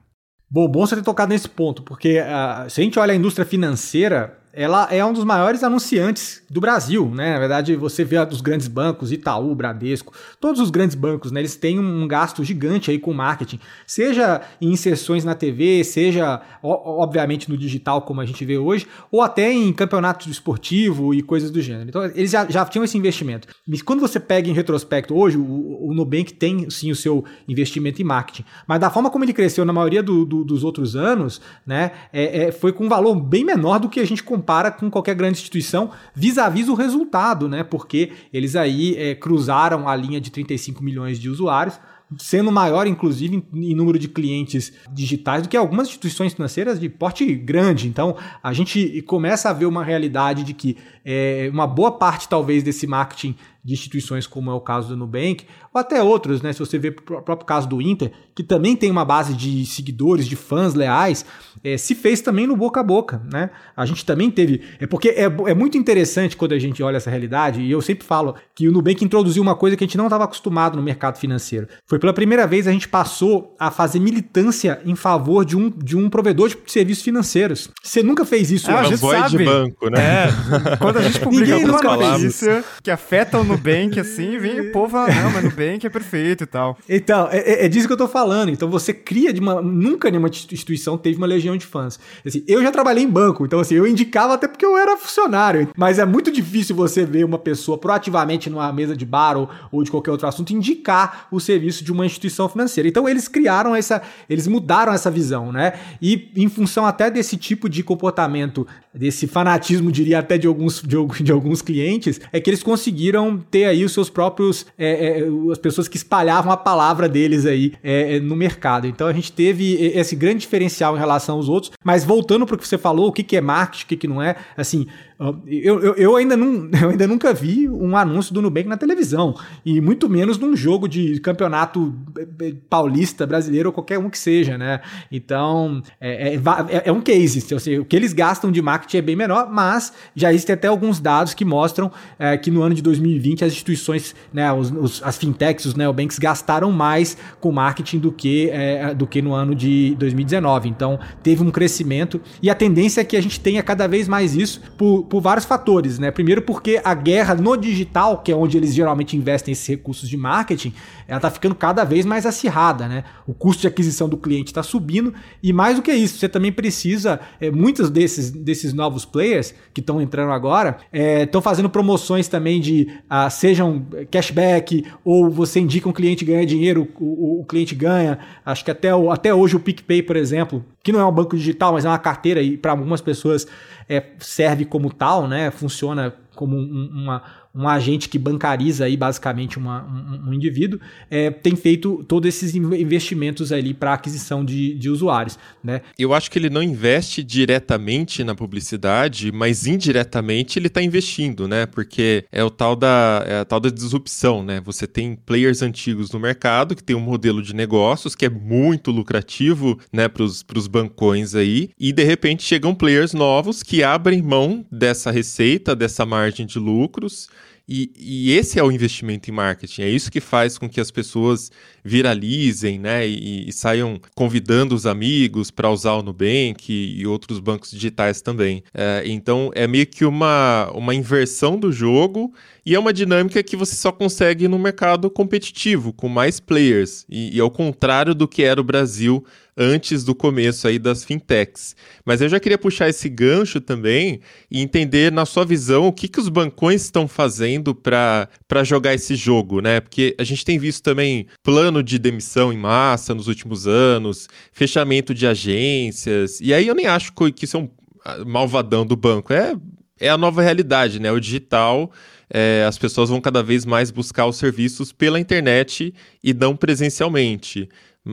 S6: Bom, bom você ter tocado nesse ponto, porque uh, se a gente olha a indústria financeira, ela é um dos maiores anunciantes do Brasil, né? Na verdade, você vê os grandes bancos, Itaú, Bradesco, todos os grandes bancos, né? Eles têm um gasto gigante aí com marketing, seja em inserções na T V, seja, obviamente, no digital, como a gente vê hoje, ou até em campeonato esportivo e coisas do gênero. Então, eles já, já tinham esse investimento. Mas quando você pega em retrospecto hoje, o, o Nubank tem, sim, o seu investimento em marketing. Mas da forma como ele cresceu na maioria do, do, dos outros anos, né? É, é, foi com um valor bem menor do que a gente compara para com qualquer grande instituição vis-à-vis o resultado, né? Porque eles aí é, cruzaram a linha de trinta e cinco milhões de usuários, sendo maior, inclusive, em, em número de clientes digitais do que algumas instituições financeiras de porte grande. Então, a gente começa a ver uma realidade de que é, uma boa parte, talvez, desse marketing de instituições, como é o caso do Nubank, ou até outros, né? Se você vê o próprio caso do Inter, que também tem uma base de seguidores, de fãs leais, é, se fez também no boca a boca, né? A gente também teve... É porque é, é muito interessante quando a gente olha essa realidade, e eu sempre falo que o Nubank introduziu uma coisa que a gente não estava acostumado no mercado financeiro. Foi pela primeira vez a gente passou a fazer militância em favor de um, de um provedor de serviços financeiros. Você nunca fez isso,
S1: ah, a gente sabe. De banco, né?
S2: É, quando a gente publica alguma notícia que afeta o Nubank, assim, vem o povo, ah, não, mas Nubank é perfeito e tal.
S6: Então, é, é disso que eu tô falando. Então, você cria de uma... Nunca nenhuma instituição teve uma legião de fãs. Assim, eu já trabalhei em banco, então, assim, eu indicava até porque eu era funcionário. Mas é muito difícil você ver uma pessoa proativamente numa mesa de bar ou, ou de qualquer outro assunto indicar o serviço de uma instituição financeira. Então, eles criaram essa... Eles mudaram essa visão, né? E em função até desse tipo de comportamento, desse fanatismo, diria até de alguns, de, de alguns clientes, é que eles conseguiram ter aí os seus próprios... É, é, as pessoas que espalhavam a palavra deles aí é, no mercado. Então a gente teve esse grande diferencial em relação aos outros, mas voltando para o que você falou, o que, que é marketing, o que, que não é, assim, eu, eu, eu, ainda não, eu ainda nunca vi um anúncio do Nubank na televisão, e muito menos num jogo de campeonato paulista, brasileiro ou qualquer um que seja, né? Então é, é, é um case, então, assim, o que eles gastam de marketing é bem menor, mas já existem até alguns dados que mostram é, que no ano de dois mil e vinte as instituições, né, os, os, as fintechs, os neobanks gastaram mais com marketing do que, é, do que no ano de dois mil e dezenove. Então, teve um crescimento e a tendência é que a gente tenha cada vez mais isso por, por vários fatores, né? Primeiro porque a guerra no digital, que é onde eles geralmente investem esses recursos de marketing, ela está ficando cada vez mais acirrada, né? O custo de aquisição do cliente está subindo e mais do que isso, você também precisa, é, muitos desses, desses novos players que estão entrando agora, estão é, fazendo promoções também de, uh, sejam cashback ou você indica um cliente e ganha dinheiro, o, o, o cliente ganha. Acho que até, o, até hoje o PicPay, por exemplo, que não é um banco digital, mas é uma carteira e para algumas pessoas é, serve como tal, né? Funciona como um, uma... um agente que bancariza aí basicamente uma, um, um indivíduo, é, tem feito todos esses investimentos ali para aquisição de, de usuários, né?
S1: Eu acho que ele não investe diretamente na publicidade, mas indiretamente ele está investindo, né? Porque é o tal da, é a tal da disrupção, né? Você tem players antigos no mercado que tem um modelo de negócios que é muito lucrativo, né, para os bancões aí, e de repente chegam players novos que abrem mão dessa receita, dessa margem de lucros. E, e esse é o investimento em marketing, é isso que faz com que as pessoas viralizem, né, e, e saiam convidando os amigos para usar o Nubank e, e outros bancos digitais também. É, então é meio que uma, uma inversão do jogo e é uma dinâmica que você só consegue no mercado competitivo, com mais players, e, e ao contrário do que era o Brasil antes do começo aí das fintechs. Mas eu já queria puxar esse gancho também e entender, na sua visão, o que, que os bancões estão fazendo para jogar esse jogo, né? Porque a gente tem visto também plano de demissão em massa nos últimos anos, fechamento de agências, e aí eu nem acho que isso é um malvadão do banco, é, é a nova realidade, né? O digital, é, as pessoas vão cada vez mais buscar os serviços pela internet e não presencialmente,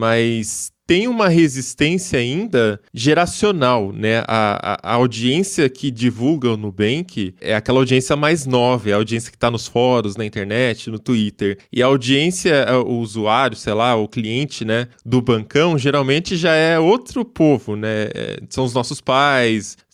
S1: mas tem uma resistência ainda geracional, né? A, a, a audiência que divulga o Nubank é aquela audiência mais nova, é a audiência que está nos fóruns, na internet, no Twitter. E a audiência, o usuário, sei lá, o cliente, né, do bancão, geralmente já é outro povo, né? São os nossos pais,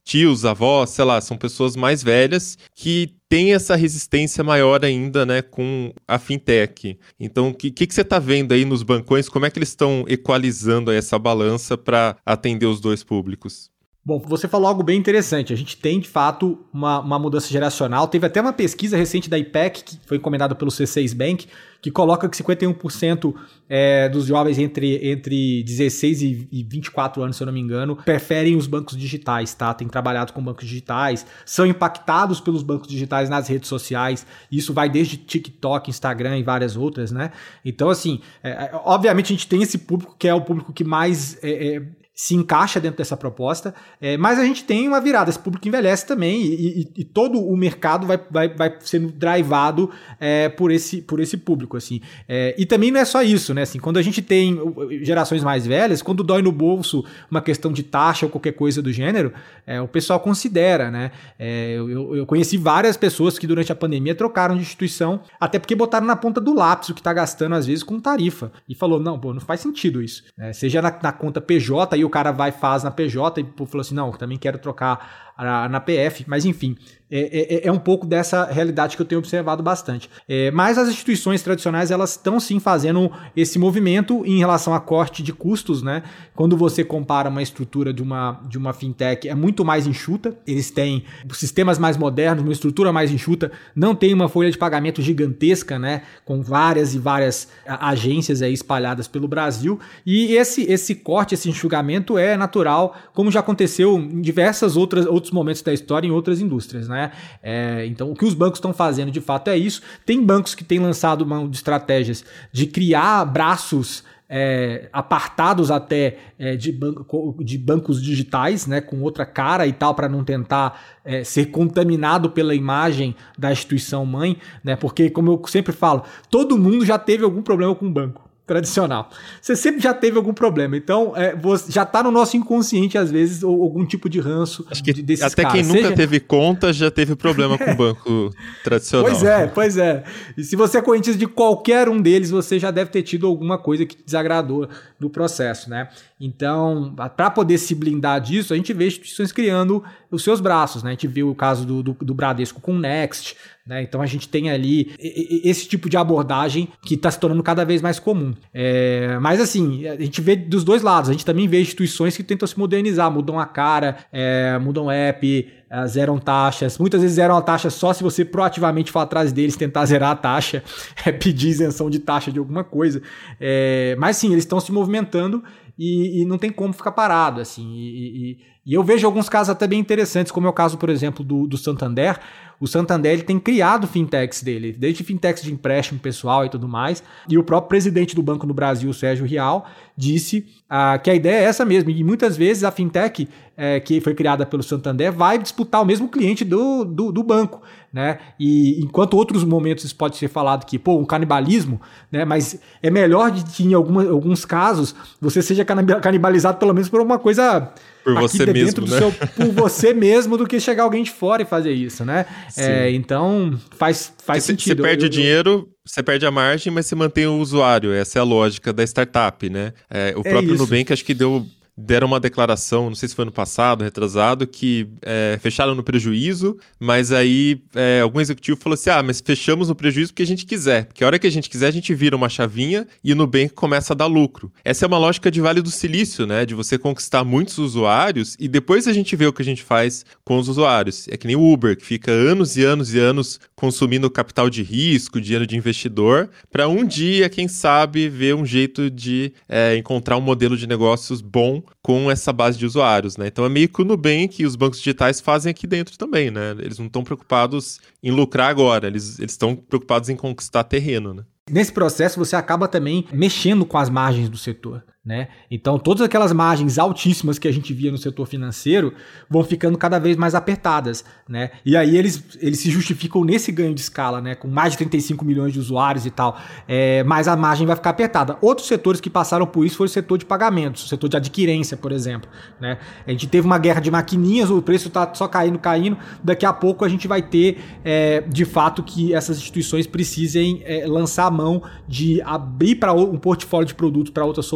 S1: tios, avós, sei lá, são pessoas mais velhas que têm essa resistência maior ainda, né, com a fintech. Então, o que, que, que você está vendo aí nos bancões? Como é que eles estão equalizando aí essa balança para atender os dois públicos?
S6: Bom, você falou algo bem interessante. A gente tem, de fato, uma, uma mudança geracional. Teve até uma pesquisa recente da I P E C, que foi encomendada pelo C seis Bank, que coloca que cinquenta e um por cento é, dos jovens entre, entre dezesseis e vinte e quatro anos, se eu não me engano, preferem os bancos digitais, tá? Tem trabalhado com bancos digitais, são impactados pelos bancos digitais nas redes sociais. Isso vai desde TikTok, Instagram e várias outras, né? Então, assim, é, obviamente a gente tem esse público que é o público que mais... É, é, se encaixa dentro dessa proposta, é, mas a gente tem uma virada, esse público envelhece também e, e, e todo o mercado vai, vai, vai sendo drivado é, por, esse, por esse público, assim. É, e também não é só isso, né, assim, quando a gente tem gerações mais velhas, quando dói no bolso uma questão de taxa ou qualquer coisa do gênero, é, o pessoal considera, né, é, eu, eu conheci várias pessoas que durante a pandemia trocaram de instituição, até porque botaram na ponta do lápis o que está gastando às vezes com tarifa, e falou, não, pô, não faz sentido isso, é, seja na, na conta P J, aí o cara vai faz na P J e falou assim, não, também quero trocar na, na P F, mas enfim, é, é, é um pouco dessa realidade que eu tenho observado bastante. É, mas as instituições tradicionais, elas estão sim fazendo esse movimento em relação a corte de custos, né? Quando você compara uma estrutura de uma, de uma fintech, é muito mais enxuta, eles têm sistemas mais modernos, uma estrutura mais enxuta, não tem uma folha de pagamento gigantesca, né? Com várias e várias agências aí espalhadas pelo Brasil, e esse, esse corte, esse enxugamento é natural, como já aconteceu em diversas outras outros momentos da história em outras indústrias, né? É, então, o que os bancos estão fazendo de fato é isso. Tem bancos que têm lançado mão de estratégias de criar braços é, apartados até é, de, banco, de bancos digitais, né, com outra cara e tal, para não tentar é, ser contaminado pela imagem da instituição mãe, né? Porque, como eu sempre falo, todo mundo já teve algum problema com o banco tradicional. Você sempre já teve algum problema. Então, é, você, já está no nosso inconsciente, às vezes, ou, algum tipo de ranço.
S1: Acho que
S6: desses
S1: até
S6: caras.
S1: quem nunca
S6: Seja...
S1: teve conta já teve problema com o banco tradicional.
S6: Pois é, pois é. E se você é correntista de qualquer um deles, você já deve ter tido alguma coisa que desagradou do processo, né? Então, para poder se blindar disso, a gente vê instituições criando os seus braços, né? A gente viu o caso do, do, do Bradesco com o Next, né? Então a gente tem ali esse tipo de abordagem que está se tornando cada vez mais comum. É, mas assim, a gente vê dos dois lados, a gente também vê instituições que tentam se modernizar, mudam a cara, é, mudam o app, zeram taxas, muitas vezes zeram a taxa só se você proativamente for atrás deles, tentar zerar a taxa, é, pedir isenção de taxa de alguma coisa. É, mas sim, eles estão se movimentando e, e não tem como ficar parado, assim, e, e, e eu vejo alguns casos até bem interessantes, como é o caso, por exemplo, do, do Santander. O Santander ele tem criado fintechs dele, desde fintechs de empréstimo pessoal e tudo mais, e o próprio presidente do Banco no Brasil, Sérgio Rial, disse ah, que a ideia é essa mesmo, e muitas vezes a fintech é, que foi criada pelo Santander vai disputar o mesmo cliente do, do, do banco, né? E enquanto outros momentos isso pode ser falado que, pô, um canibalismo, né? Mas é melhor de que em alguma, alguns casos você seja canibalizado pelo menos por uma coisa...
S1: Por você
S6: aqui
S1: mesmo,
S6: do
S1: né?
S6: Seu, por você mesmo do que chegar alguém de fora e fazer isso, né? É, então, faz, faz
S1: Você,
S6: sentido.
S1: Você perde
S6: eu,
S1: o dinheiro, você perde a margem, mas você mantém o usuário. Essa é a lógica da startup, né? É, o próprio
S6: é
S1: Nubank acho que deu... deram uma declaração, não sei se foi ano passado, retrasado, que é, fecharam no prejuízo, mas aí é, algum executivo falou assim, ah, mas fechamos no prejuízo porque a gente quiser, porque a hora que a gente quiser a gente vira uma chavinha e o Nubank começa a dar lucro. Essa é uma lógica de Vale do Silício, né, de você conquistar muitos usuários e depois a gente vê o que a gente faz com os usuários. É que nem o Uber, que fica anos e anos e anos consumindo capital de risco, dinheiro de investidor, para um dia, quem sabe, ver um jeito de é, encontrar um modelo de negócios bom com essa base de usuários, né? Então é meio que o Nubank e os bancos digitais fazem aqui dentro também, né? Eles não estão preocupados em lucrar agora, eles estão preocupados em conquistar terreno, né?
S6: Nesse processo você acaba também mexendo com as margens do setor, né? Então todas aquelas margens altíssimas que a gente via no setor financeiro vão ficando cada vez mais apertadas, né? E aí eles, eles se justificam nesse ganho de escala, né? Com mais de trinta e cinco milhões de usuários e tal, é, mas a margem vai ficar apertada. Outros setores que passaram por isso foi o setor de pagamentos, o setor de adquirência, por exemplo, né? A gente teve uma guerra de maquininhas, o preço está só caindo, caindo, daqui a pouco a gente vai ter é, de fato que essas instituições precisem é, lançar a mão de abrir para um portfólio de produtos para outras soluções,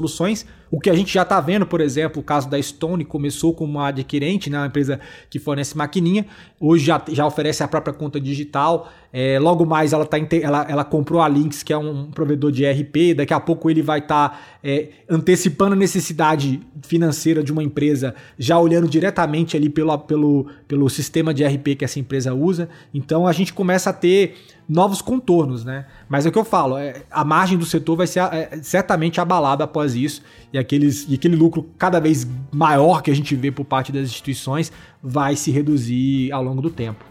S6: instituições. O que a gente já está vendo, por exemplo, o caso da Stone, começou como uma adquirente, né, uma empresa que fornece maquininha, hoje já, já oferece a própria conta digital, é, logo mais ela, tá, ela, ela comprou a Lynx, que é um provedor de E R P, daqui a pouco ele vai estar tá, é, antecipando a necessidade financeira de uma empresa, já olhando diretamente ali pelo, pelo, pelo sistema de E R P que essa empresa usa. Então a gente começa a ter novos contornos, né? Mas é o que eu falo, é, a margem do setor vai ser é, certamente abalada após isso, e, aqueles, e aquele lucro cada vez maior que a gente vê por parte das instituições vai se reduzir ao longo do tempo.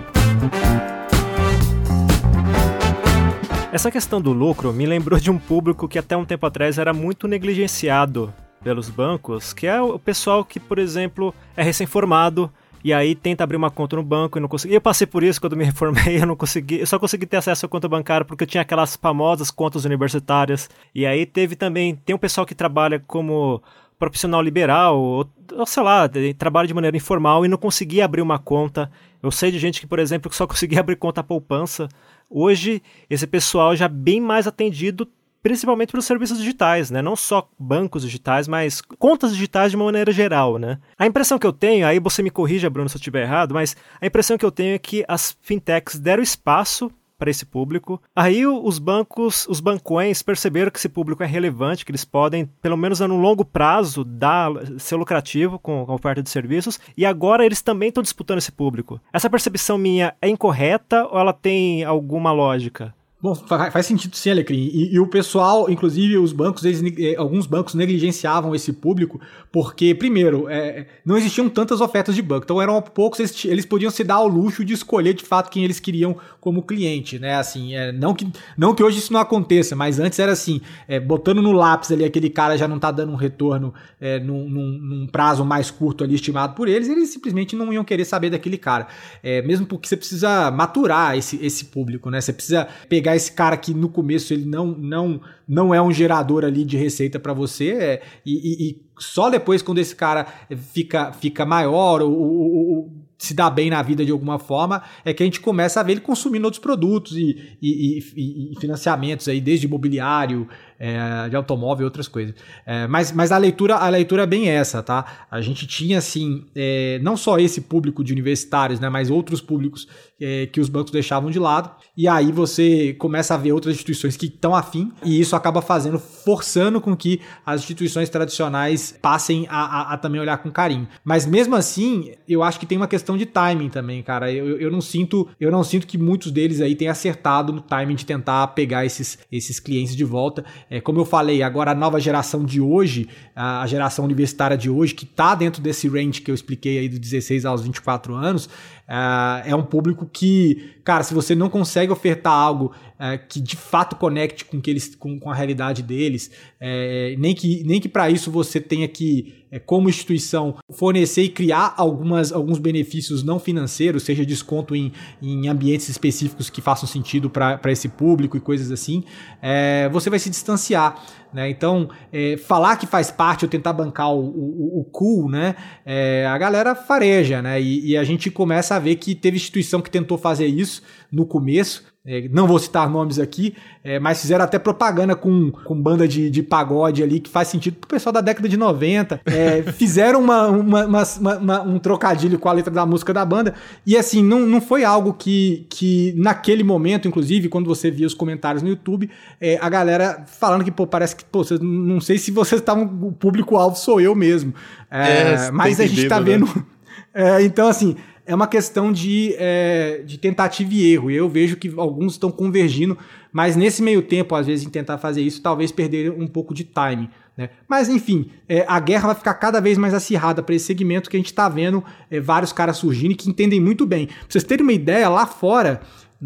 S3: Essa questão do lucro me lembrou de um público que até um tempo atrás era muito negligenciado pelos bancos, que é o pessoal que, por exemplo, é recém-formado, e aí tenta abrir uma conta no banco e não consegui. Eu passei por isso quando me reformei, eu não consegui, eu só consegui ter acesso à conta bancária porque eu tinha aquelas famosas contas universitárias. E aí teve também, tem um pessoal que trabalha como profissional liberal, ou, ou sei lá, trabalha de maneira informal e não conseguia abrir uma conta. Eu sei de gente que, por exemplo, só conseguia abrir conta poupança. Hoje, esse pessoal já bem mais atendido, principalmente pelos serviços digitais, né? Não só bancos digitais, mas contas digitais de uma maneira geral, né? A impressão que eu tenho, aí você me corrija, Bruno, se eu estiver errado, mas a impressão que eu tenho é que as fintechs deram espaço para esse público. Aí os bancos, os bancões perceberam que esse público é relevante, que eles podem, pelo menos no longo prazo, dar, ser lucrativo com a oferta de serviços, e agora eles também estão disputando esse público. Essa percepção minha é incorreta ou ela tem alguma lógica?
S6: Bom, faz sentido sim, Alecrim. E, e o pessoal, inclusive os bancos, eles, alguns bancos negligenciavam esse público porque, primeiro, é, não existiam tantas ofertas de banco. Então eram poucos, eles, eles podiam se dar ao luxo de escolher de fato quem eles queriam como cliente, né? Assim, é, não, que, não que hoje isso não aconteça, mas antes era assim, é, botando no lápis ali, aquele cara já não tá dando um retorno é, num, num, num prazo mais curto ali estimado por eles, eles simplesmente não iam querer saber daquele cara. É, mesmo porque você precisa maturar esse, esse público, né? Você precisa pegar esse cara que no começo ele não, não, não é um gerador ali de receita para você é, e, e, e só depois quando esse cara fica, fica maior ou, ou, ou se dá bem na vida de alguma forma, é que a gente começa a ver ele consumindo outros produtos e, e, e, e financiamentos aí, desde imobiliário, é, de automóvel e outras coisas. É, mas mas a, leitura, a leitura é bem essa, tá? A gente tinha, assim, é, não só esse público de universitários, né, mas outros públicos é, que os bancos deixavam de lado, e aí você começa a ver outras instituições que estão afim, e isso acaba fazendo, forçando com que as instituições tradicionais passem a, a, a também olhar com carinho. Mas mesmo assim, eu acho que tem uma questão de timing também, cara. Eu, eu, não, sinto, eu não sinto que muitos deles aí tenham acertado no timing de tentar pegar esses, esses clientes de volta. É, como eu falei, agora a nova geração de hoje, a geração universitária de hoje, que está dentro desse range que eu expliquei aí dos dezesseis aos vinte e quatro anos, Uh, é um público que, cara, se você não consegue ofertar algo uh, que de fato conecte com, que eles, com, com a realidade deles, uh, nem que, nem que para isso você tenha que, uh, como instituição, fornecer e criar algumas, alguns benefícios não financeiros, seja desconto em, em ambientes específicos que façam sentido para esse público e coisas assim, uh, você vai se distanciar. Né? Então, é, falar que faz parte ou tentar bancar o, o, o cool, né? É, a galera fareja, né? E, e a gente começa a ver que teve instituição que tentou fazer isso no começo. É, não vou citar nomes aqui, é, mas fizeram até propaganda com, com banda de, de pagode ali, que faz sentido pro pessoal da década de noventa. É, fizeram uma, uma, uma, uma, um trocadilho com a letra da música da banda. E assim, não, não foi algo que, que naquele momento, inclusive, quando você via os comentários no YouTube, é, a galera falando que, pô, parece que, pô, vocês, não sei se vocês estavam, o público-alvo sou eu mesmo. É, é, mas a gente tá vendo... Né? É, então, assim... É uma questão de, é, de tentativa e erro. E eu vejo que alguns estão convergindo, mas nesse meio tempo, às vezes, em tentar fazer isso, talvez perder um pouco de time. Né? Mas, enfim, é, a guerra vai ficar cada vez mais acirrada para esse segmento que a gente está vendo é, vários caras surgindo e que entendem muito bem. Pra vocês terem uma ideia, lá fora,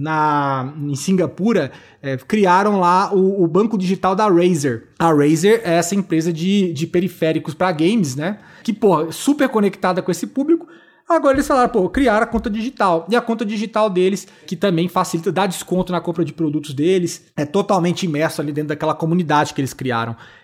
S6: na, em Singapura, é, criaram lá o, o banco digital da Razer. A Razer é essa empresa de, de periféricos para games, né? Que, pô, super conectada com esse público. Agora eles falaram, pô, criaram a conta digital. E a conta digital deles, que também facilita, dá desconto na compra de produtos deles, é totalmente imerso ali dentro daquela comunidade que eles criaram.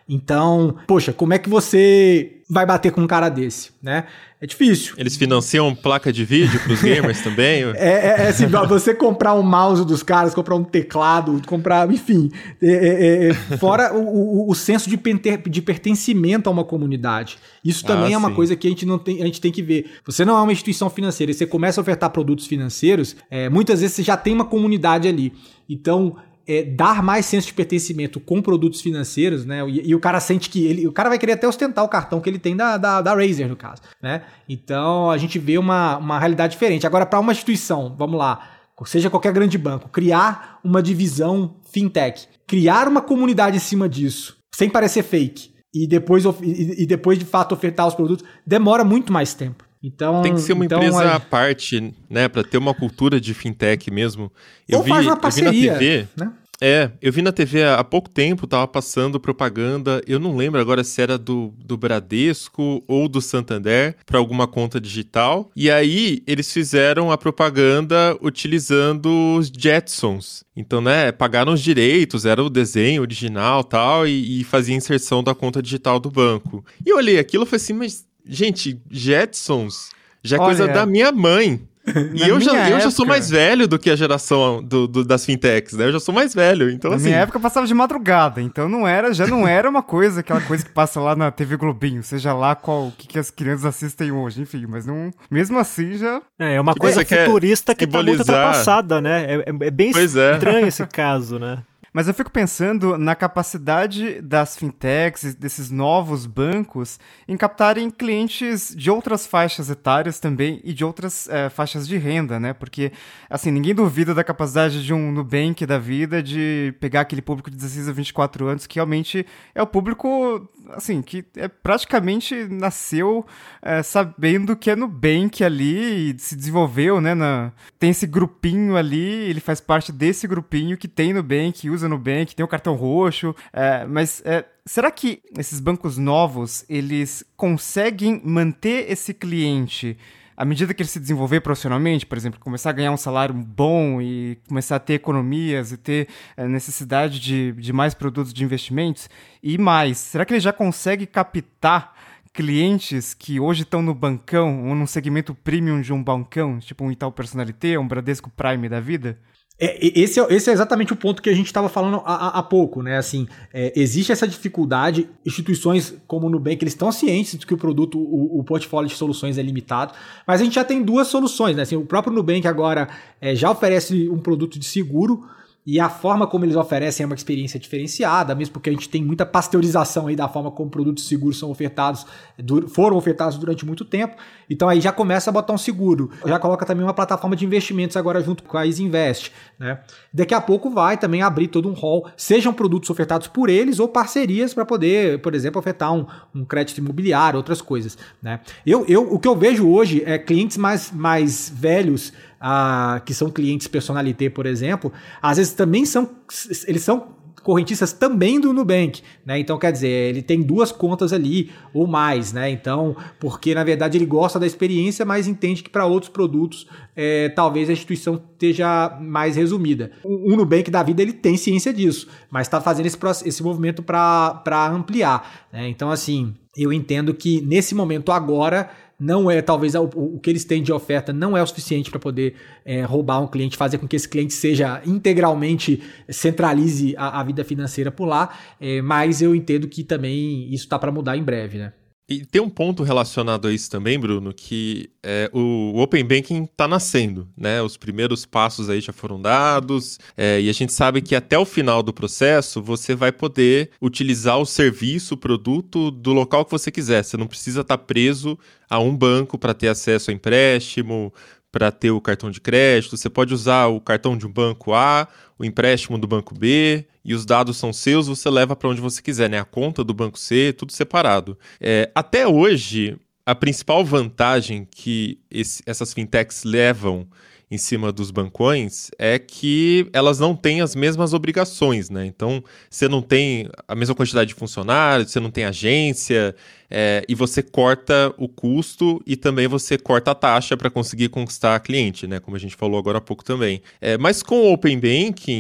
S6: Então, poxa, como é que você vai bater com um cara desse, né? É difícil.
S1: Eles financiam placa de vídeo pros gamers também?
S6: É, é, é assim, você comprar um mouse dos caras, comprar um teclado, comprar, enfim, é, é, é, fora o, o, o senso de, penter, de pertencimento a uma comunidade. Isso também ah, é uma sim. coisa que a gente, não tem, a gente tem que ver. Você não é uma instituição financeira, e você começa a ofertar produtos financeiros, é, muitas vezes você já tem uma comunidade ali. Então, É, dar mais senso de pertencimento com produtos financeiros, né? E, e o cara sente que ele, o cara vai querer até ostentar o cartão que ele tem da, da, da Razer, no caso, né? Então a gente vê uma, uma realidade diferente. Agora, para uma instituição, vamos lá, seja qualquer grande banco, criar uma divisão fintech, criar uma comunidade em cima disso, sem parecer fake, e depois, e, e depois de fato ofertar os produtos, demora muito mais tempo. Então,
S1: tem que ser uma
S6: então,
S1: empresa
S6: a...
S1: à parte, né, para ter uma cultura de fintech mesmo. Eu
S6: Ou
S1: vi,
S6: faz uma parceria,
S1: eu vi na T V,
S6: né?
S1: É, eu vi na T V há pouco tempo, tava passando propaganda, eu não lembro agora se era do, do Bradesco ou do Santander, para alguma conta digital, e aí eles fizeram a propaganda utilizando os Jetsons. Então, né, pagaram os direitos, era o desenho original tal, e, e fazia inserção da conta digital do banco. E eu olhei aquilo e falei assim, mas, gente, Jetsons já é
S2: Olha,
S1: coisa da minha mãe. E eu já,
S2: época,
S1: eu já sou mais velho do que a geração do, do, das fintechs, né? Eu já sou mais velho, então
S2: na
S1: assim...
S2: Na minha época eu passava de madrugada, então não era, já não era uma coisa, aquela coisa que passa lá na T V Globinho, seja lá qual, o que, que as crianças assistem hoje, enfim, mas não... Mesmo assim já...
S3: É, é uma coisa futurista que tá muito ultrapassada, né? É, é, é bem
S1: pois
S3: estranho
S1: é.
S3: esse caso, né?
S2: Mas eu fico pensando na capacidade das fintechs, desses novos bancos, em captarem clientes de outras faixas etárias também e de outras é, faixas de renda, né? Porque, assim, ninguém duvida da capacidade de um Nubank da vida de pegar aquele público de dezesseis a vinte e quatro anos, que realmente é o público, assim, que é, praticamente nasceu é, sabendo que é Nubank ali e se desenvolveu, né? Na, tem esse grupinho ali, ele faz parte desse grupinho que tem Nubank, usa Nubank, tem o cartão roxo, é, mas é, será que esses bancos novos, eles conseguem manter esse cliente à medida que ele se desenvolver profissionalmente, por exemplo, começar a ganhar um salário bom e começar a ter economias e ter é, necessidade de, de mais produtos de investimentos? E mais, será que ele já consegue captar clientes que hoje estão no bancão ou num segmento premium de um bancão, tipo um Itaú Personalité, um Bradesco Prime da vida?
S6: É, esse, é, esse é exatamente o ponto que a gente estava falando há, há pouco, né? Assim, é, existe essa dificuldade, instituições como o Nubank, eles estão cientes de que o produto, o, o portfólio de soluções é limitado, mas a gente já tem duas soluções, né? Assim, o próprio Nubank agora é, já oferece um produto de seguro, e a forma como eles oferecem é uma experiência diferenciada, mesmo porque a gente tem muita pasteurização aí da forma como produtos seguros são ofertados, foram ofertados durante muito tempo. Então aí já começa a botar um seguro. Já coloca também uma plataforma de investimentos agora junto com a Isinvest, né? Daqui a pouco vai também abrir todo um hall, sejam produtos ofertados por eles ou parcerias para poder, por exemplo, ofertar um, um crédito imobiliário, outras coisas, né? Eu, eu, o que eu vejo hoje é clientes mais, mais velhos, ah, que são clientes personalité, por exemplo, às vezes também são, eles são correntistas também do Nubank, né? Então, quer dizer, ele tem duas contas ali ou mais, né? Então, porque na verdade ele gosta da experiência, mas entende que para outros produtos é, talvez a instituição esteja mais resumida. O, o Nubank da vida ele tem ciência disso, mas está fazendo esse, esse movimento para ampliar, né? Então, assim, eu entendo que nesse momento agora não é, talvez o, o que eles têm de oferta não é o suficiente para poder é, roubar um cliente, fazer com que esse cliente seja integralmente, centralize a, a vida financeira por lá, é, mas eu entendo que também isso está para mudar em breve, né?
S1: E tem um ponto relacionado a isso também, Bruno, que é, o Open Banking está nascendo, né? Os primeiros passos aí já foram dados, é, e a gente sabe que até o final do processo você vai poder utilizar o serviço, o produto do local que você quiser. Você não precisa estar preso a um banco para ter acesso a empréstimo, para ter o cartão de crédito. Você pode usar o cartão de um banco A, o empréstimo do banco B, e os dados são seus, você leva para onde você quiser, né? A conta do banco C, tudo separado. É, até hoje, a principal vantagem que esse, essas fintechs levam em cima dos bancões é que elas não têm as mesmas obrigações, né? Então, você não tem a mesma quantidade de funcionários, você não tem agência, é, e você corta o custo e também você corta a taxa para conseguir conquistar cliente, né? Como a gente falou agora há pouco também. É, mas com o Open Banking,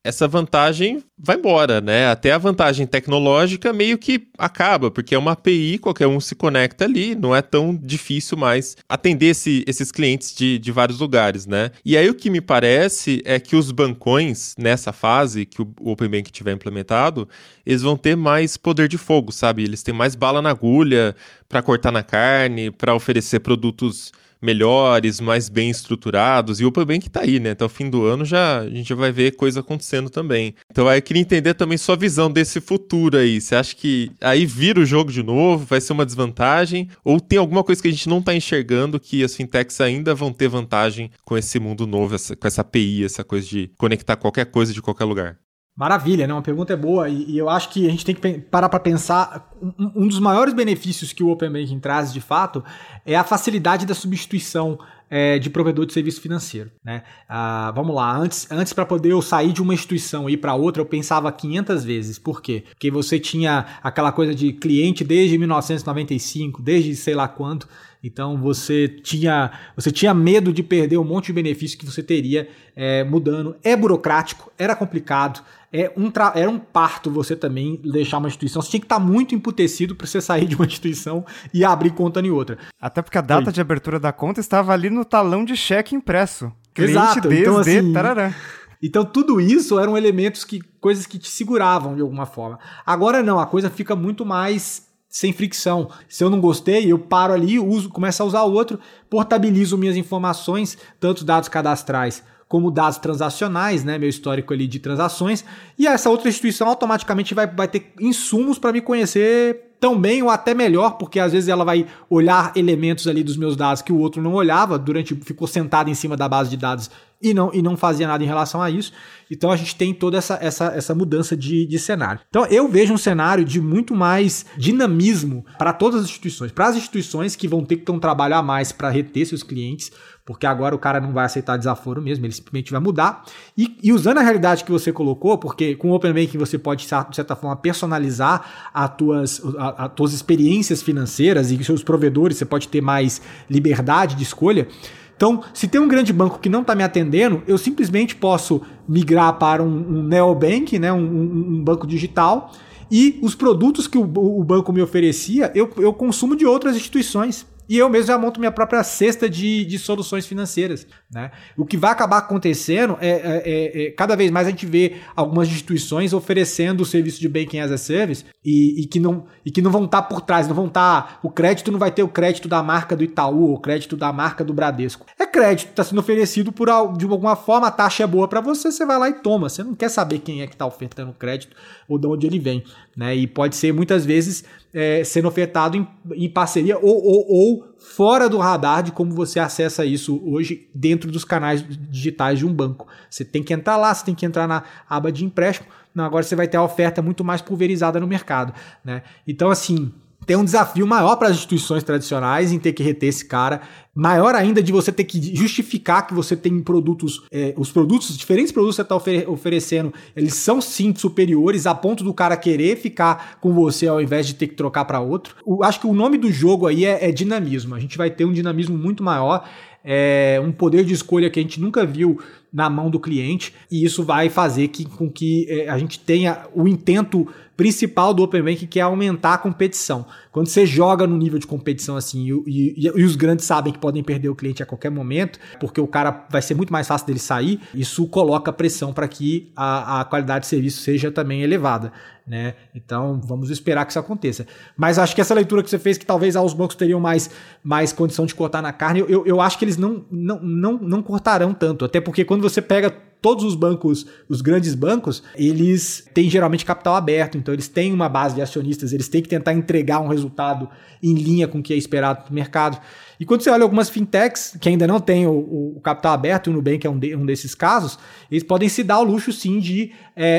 S1: essa vantagem vai embora, né? Até a vantagem tecnológica meio que acaba, porque é uma A P I, qualquer um se conecta ali, não é tão difícil mais atender esse, esses clientes de, de vários lugares, né? E aí o que me parece é que os bancões, nessa fase que o, o Open Banking tiver implementado, eles vão ter mais poder de fogo, sabe? Eles têm mais bala na agulha para cortar na carne, para oferecer produtos melhores, mais bem estruturados, e o Open Banking tá aí, né? Até o fim do ano já, a gente já vai ver coisa acontecendo também. Então aí eu queria entender também sua visão desse futuro aí. Você acha que aí vira o jogo de novo, vai ser uma desvantagem? Ou tem alguma coisa que a gente não tá enxergando que as fintechs ainda vão ter vantagem com esse mundo novo, essa, com essa A P I, essa coisa de conectar qualquer coisa de qualquer lugar?
S6: Maravilha, né? Uma pergunta é boa e, e eu acho que a gente tem que parar para pensar. Um, um dos maiores benefícios que o Open Banking traz, de fato, é a facilidade da substituição é, de provedor de serviço financeiro, né? Ah, vamos lá, antes, antes para poder eu sair de uma instituição e ir para outra, eu pensava quinhentas vezes. Por quê? Porque você tinha aquela coisa de cliente desde mil novecentos e noventa e cinco, desde sei lá quanto. Então você tinha, você tinha medo de perder um monte de benefício que você teria é, mudando. É burocrático, era complicado, é um tra- era um parto você também deixar uma instituição. Você tinha que estar muito emputecido para você sair de uma instituição e abrir conta em outra.
S2: Até porque a data Oi. de abertura da conta estava ali no talão de cheque impresso. Cliente
S6: Exato.
S2: desde,
S6: Então, assim,
S2: tarará.
S6: Então tudo isso eram elementos que, coisas que te seguravam de alguma forma. Agora não, a coisa fica muito mais sem fricção. Se eu não gostei, eu paro ali, uso, começo a usar o outro, portabilizo minhas informações, tanto dados cadastrais como dados transacionais, né, meu histórico ali de transações, e essa outra instituição automaticamente vai, vai ter insumos para me conhecer tão bem ou até melhor, porque às vezes ela vai olhar elementos ali dos meus dados que o outro não olhava, durante ficou sentado em cima da base de dados e não, e não fazia nada em relação a isso. Então a gente tem toda essa, essa, essa mudança de, de cenário. Então eu vejo um cenário de muito mais dinamismo para todas as instituições, para as instituições que vão ter que ter um trabalho a mais para reter seus clientes, porque agora o cara não vai aceitar desaforo mesmo, ele simplesmente vai mudar. E, e usando a realidade que você colocou, porque com o Open Banking você pode, de certa forma, personalizar as tuas, a, a tuas experiências financeiras e seus provedores, você pode ter mais liberdade de escolha. Então, se tem um grande banco que não está me atendendo, eu simplesmente posso migrar para um, um neobank, né, um, um, um banco digital, e os produtos que o, o banco me oferecia, eu, eu consumo de outras instituições. E eu mesmo já monto minha própria cesta de, de soluções financeiras, né? O que vai acabar acontecendo é, é, é, é cada vez mais a gente vê algumas instituições oferecendo o serviço de Banking as a Service e, e, que, não, e que não vão estar por trás, não vão estar. O crédito não vai ter o crédito da marca do Itaú ou o crédito da marca do Bradesco. É crédito, está sendo oferecido por de alguma forma, a taxa é boa para você, você vai lá e toma. Você não quer saber quem é que está ofertando o crédito ou de onde ele vem, né? E pode ser muitas vezes é, sendo ofertado em, em parceria ou, ou, ou fora do radar de como você acessa isso hoje dentro dos canais digitais de um banco. Você tem que entrar lá, você tem que entrar na aba de empréstimo. Não, agora você vai ter a oferta muito mais pulverizada no mercado, né? Então, assim, tem um desafio maior para as instituições tradicionais em ter que reter esse cara, maior ainda de você ter que justificar que você tem produtos, é, os produtos, diferentes produtos que você está ofere- oferecendo, eles são sim superiores a ponto do cara querer ficar com você ao invés de ter que trocar para outro. O, acho que o nome do jogo aí é, é dinamismo. A gente vai ter um dinamismo muito maior, é, um poder de escolha que a gente nunca viu na mão do cliente, e isso vai fazer que, com que é, a gente tenha o intento principal do Open Banking, que é aumentar a competição. Quando você joga no nível de competição assim, e, e, e os grandes sabem que podem perder o cliente a qualquer momento, porque o cara vai ser muito mais fácil dele sair, isso coloca pressão para que a, a qualidade de serviço seja também elevada, né? Então vamos esperar que isso aconteça. Mas acho que essa leitura que você fez, que talvez os bancos teriam mais, mais condição de cortar na carne, eu, eu acho que eles não, não, não, não cortarão tanto, até porque quando você pega todos os bancos, os grandes bancos, eles têm geralmente capital aberto, então eles têm uma base de acionistas, eles têm que tentar entregar um resultado em linha com o que é esperado do mercado. E quando você olha algumas fintechs que ainda não têm o, o capital aberto, o Nubank é um, de, um desses casos, eles podem se dar o luxo sim de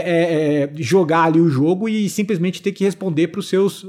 S6: é, é, jogar ali o jogo e simplesmente ter que responder para os seus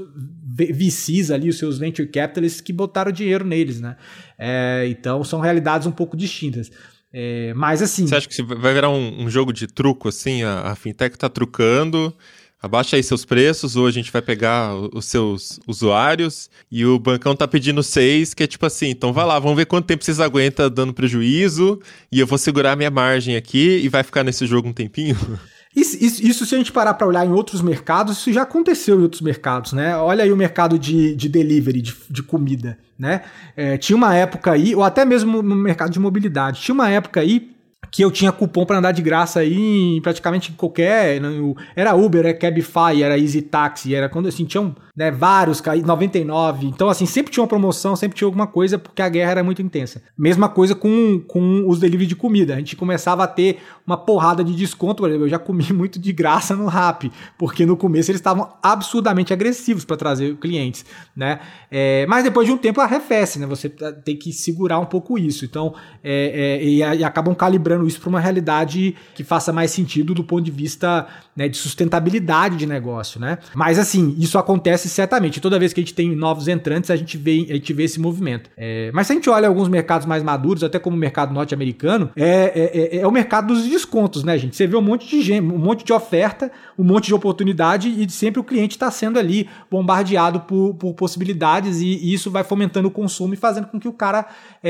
S6: V Cs ali, os seus venture capitalists que botaram dinheiro neles, né? É, então são realidades um pouco distintas. É, mas assim...
S1: Você acha que vai virar um, um jogo de truco, assim? A, a fintech tá trucando, abaixa aí seus preços, ou a gente vai pegar os seus usuários, e o bancão tá pedindo seis, que é tipo assim, então vai lá, vamos ver quanto tempo vocês aguentam dando prejuízo, e eu vou segurar a minha margem aqui, e vai ficar nesse jogo um tempinho?
S6: Isso, isso, isso se a gente parar para olhar em outros mercados, isso já aconteceu em outros mercados, né? Olha aí o mercado de, de delivery, de, de comida, né? É, tinha uma época aí, ou até mesmo no mercado de mobilidade, tinha uma época aí que eu tinha cupom para andar de graça aí em praticamente qualquer... Era Uber, era Cabify, era Easy Taxi, era quando assim, tinham, né, vários, noventa e nove. Então, assim, sempre tinha uma promoção, sempre tinha alguma coisa, porque a guerra era muito intensa. Mesma coisa com, com os delivery de comida. A gente começava a ter uma porrada de desconto. Por exemplo, eu já comi muito de graça no Rappi, porque no começo eles estavam absurdamente agressivos para trazer clientes, né? É, mas depois de um tempo arrefece, né? Você tem que segurar um pouco isso. Então, é, é, e, e acabam calibrando isso para uma realidade que faça mais sentido do ponto de vista, né, de sustentabilidade de negócio, né? Mas assim, isso acontece certamente. Toda vez que a gente tem novos entrantes, a gente vê, a gente vê esse movimento. É, mas se a gente olha alguns mercados mais maduros, até como o mercado norte-americano, é, é, é o mercado dos descontos, né, gente? Você vê um monte de gente, um monte de oferta, um monte de oportunidade e sempre o cliente está sendo ali bombardeado por, por possibilidades e, e isso vai fomentando o consumo e fazendo com que o cara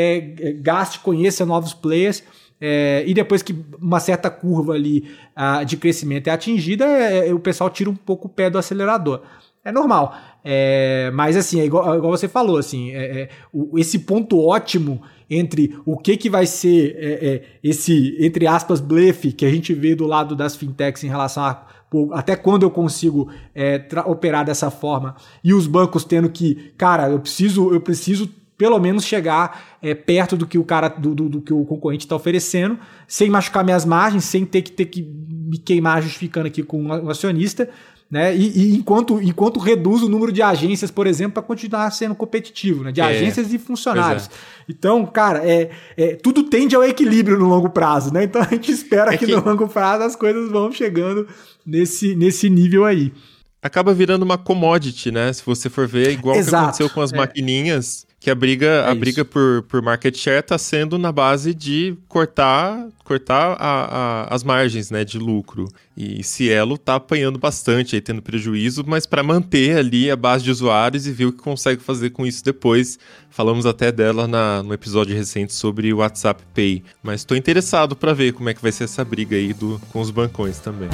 S6: é, gaste, conheça novos players. É, e depois que uma certa curva ali uh, de crescimento é atingida, é, é, o pessoal tira um pouco o pé do acelerador. É normal. É, mas assim, é igual, igual você falou, assim, é, é, o, esse ponto ótimo entre o que, que vai ser é, é, esse, entre aspas, blefe que a gente vê do lado das fintechs em relação a pô, até quando eu consigo é, operar dessa forma, e os bancos tendo que, cara, eu preciso, eu preciso pelo menos chegar é, perto do que o cara, do, do, do que o concorrente está oferecendo, sem machucar minhas margens, sem ter que ter que me queimar justificando aqui com o acionista, né? E, e enquanto, enquanto reduz o número de agências, por exemplo, para continuar sendo competitivo, né? De é, agências e funcionários. É. Então, cara, é, é, tudo tende ao equilíbrio no longo prazo, né? Então a gente espera é que, que no longo prazo as coisas vão chegando nesse, nesse nível aí.
S1: Acaba virando uma commodity, né? Se você for ver, é igual Exato. que aconteceu com as é. maquininhas, que a briga, é a briga por, por market share está sendo na base de cortar, cortar a, a, as margens, né, de lucro. E Cielo está apanhando bastante, aí, tendo prejuízo, mas para manter ali a base de usuários e ver o que consegue fazer com isso depois. Falamos até dela na, no episódio recente sobre o WhatsApp Pay. Mas estou interessado para ver como é que vai ser essa briga aí do, com os bancões também.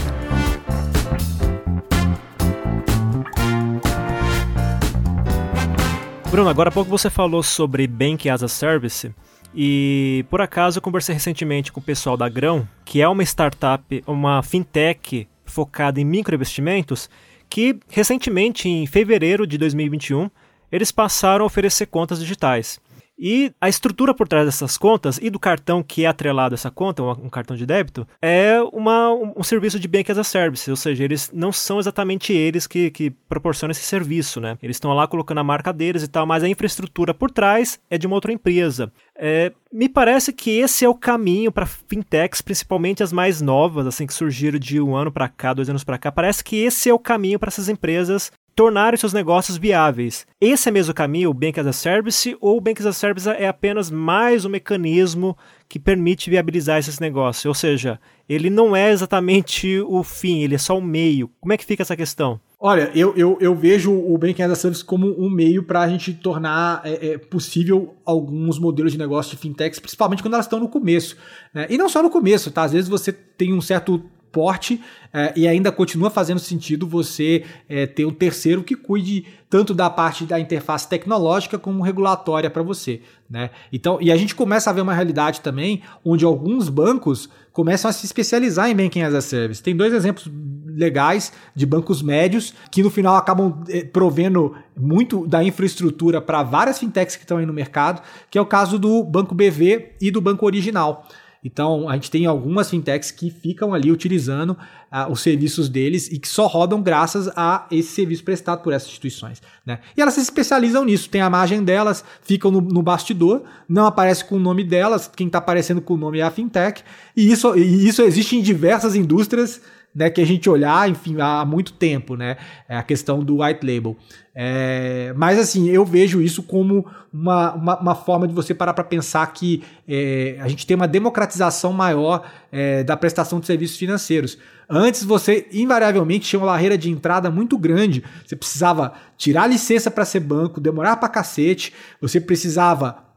S3: Bruno, agora há pouco você falou sobre Bank as a Service e, por acaso, eu conversei recentemente com o pessoal da Grão, que é uma startup, uma fintech focada em microinvestimentos, que recentemente, em fevereiro de dois mil e vinte e um, eles passaram a oferecer contas digitais. E a estrutura por trás dessas contas e do cartão que é atrelado a essa conta, um cartão de débito, é uma, um, um serviço de Bank as a Service, ou seja, eles não são exatamente eles que, que proporcionam esse serviço, né? Eles estão lá colocando a marca deles e tal, mas a infraestrutura por trás é de uma outra empresa. É, me parece que esse é o caminho para fintechs, principalmente as mais novas, assim, que surgiram de um ano para cá, dois anos para cá. Parece que esse é o caminho para essas empresas tornarem seus negócios viáveis. Esse é mesmo o caminho, o Bank as a Service, ou o Bank as a Service é apenas mais um mecanismo que permite viabilizar esses negócios? Ou seja, ele não é exatamente o fim, ele é só o meio. Como é que fica essa questão?
S6: Olha, eu, eu, eu vejo o Bank as a Service como um meio para a gente tornar é, é, possível alguns modelos de negócio de fintechs, principalmente quando elas estão no começo, né? E não só no começo, tá? Às vezes você tem um certo porte é, e ainda continua fazendo sentido você é, ter um terceiro que cuide tanto da parte da interface tecnológica como regulatória para você, né? Então, e a gente começa a ver uma realidade também onde alguns bancos começam a se especializar em Banking as a Service. Tem dois exemplos legais de bancos médios que no final acabam é, provendo muito da infraestrutura para várias fintechs que estão aí no mercado, que é o caso do Banco B V e do Banco Original. Então, a gente tem algumas fintechs que ficam ali utilizando uh, os serviços deles e que só rodam graças a esse serviço prestado por essas instituições, né? E elas se especializam nisso, tem a margem delas, ficam no, no bastidor, não aparece com o nome delas, quem está aparecendo com o nome é a fintech, e isso, e isso existe em diversas indústrias, né, que a gente olhar, enfim, há muito tempo, né? É a questão do white label. É, mas assim, eu vejo isso como uma, uma, uma forma de você parar para pensar que é, a gente tem uma democratização maior é, da prestação de serviços financeiros. Antes você invariavelmente tinha uma barreira de entrada muito grande, você precisava tirar licença para ser banco, demorar para cacete, você precisava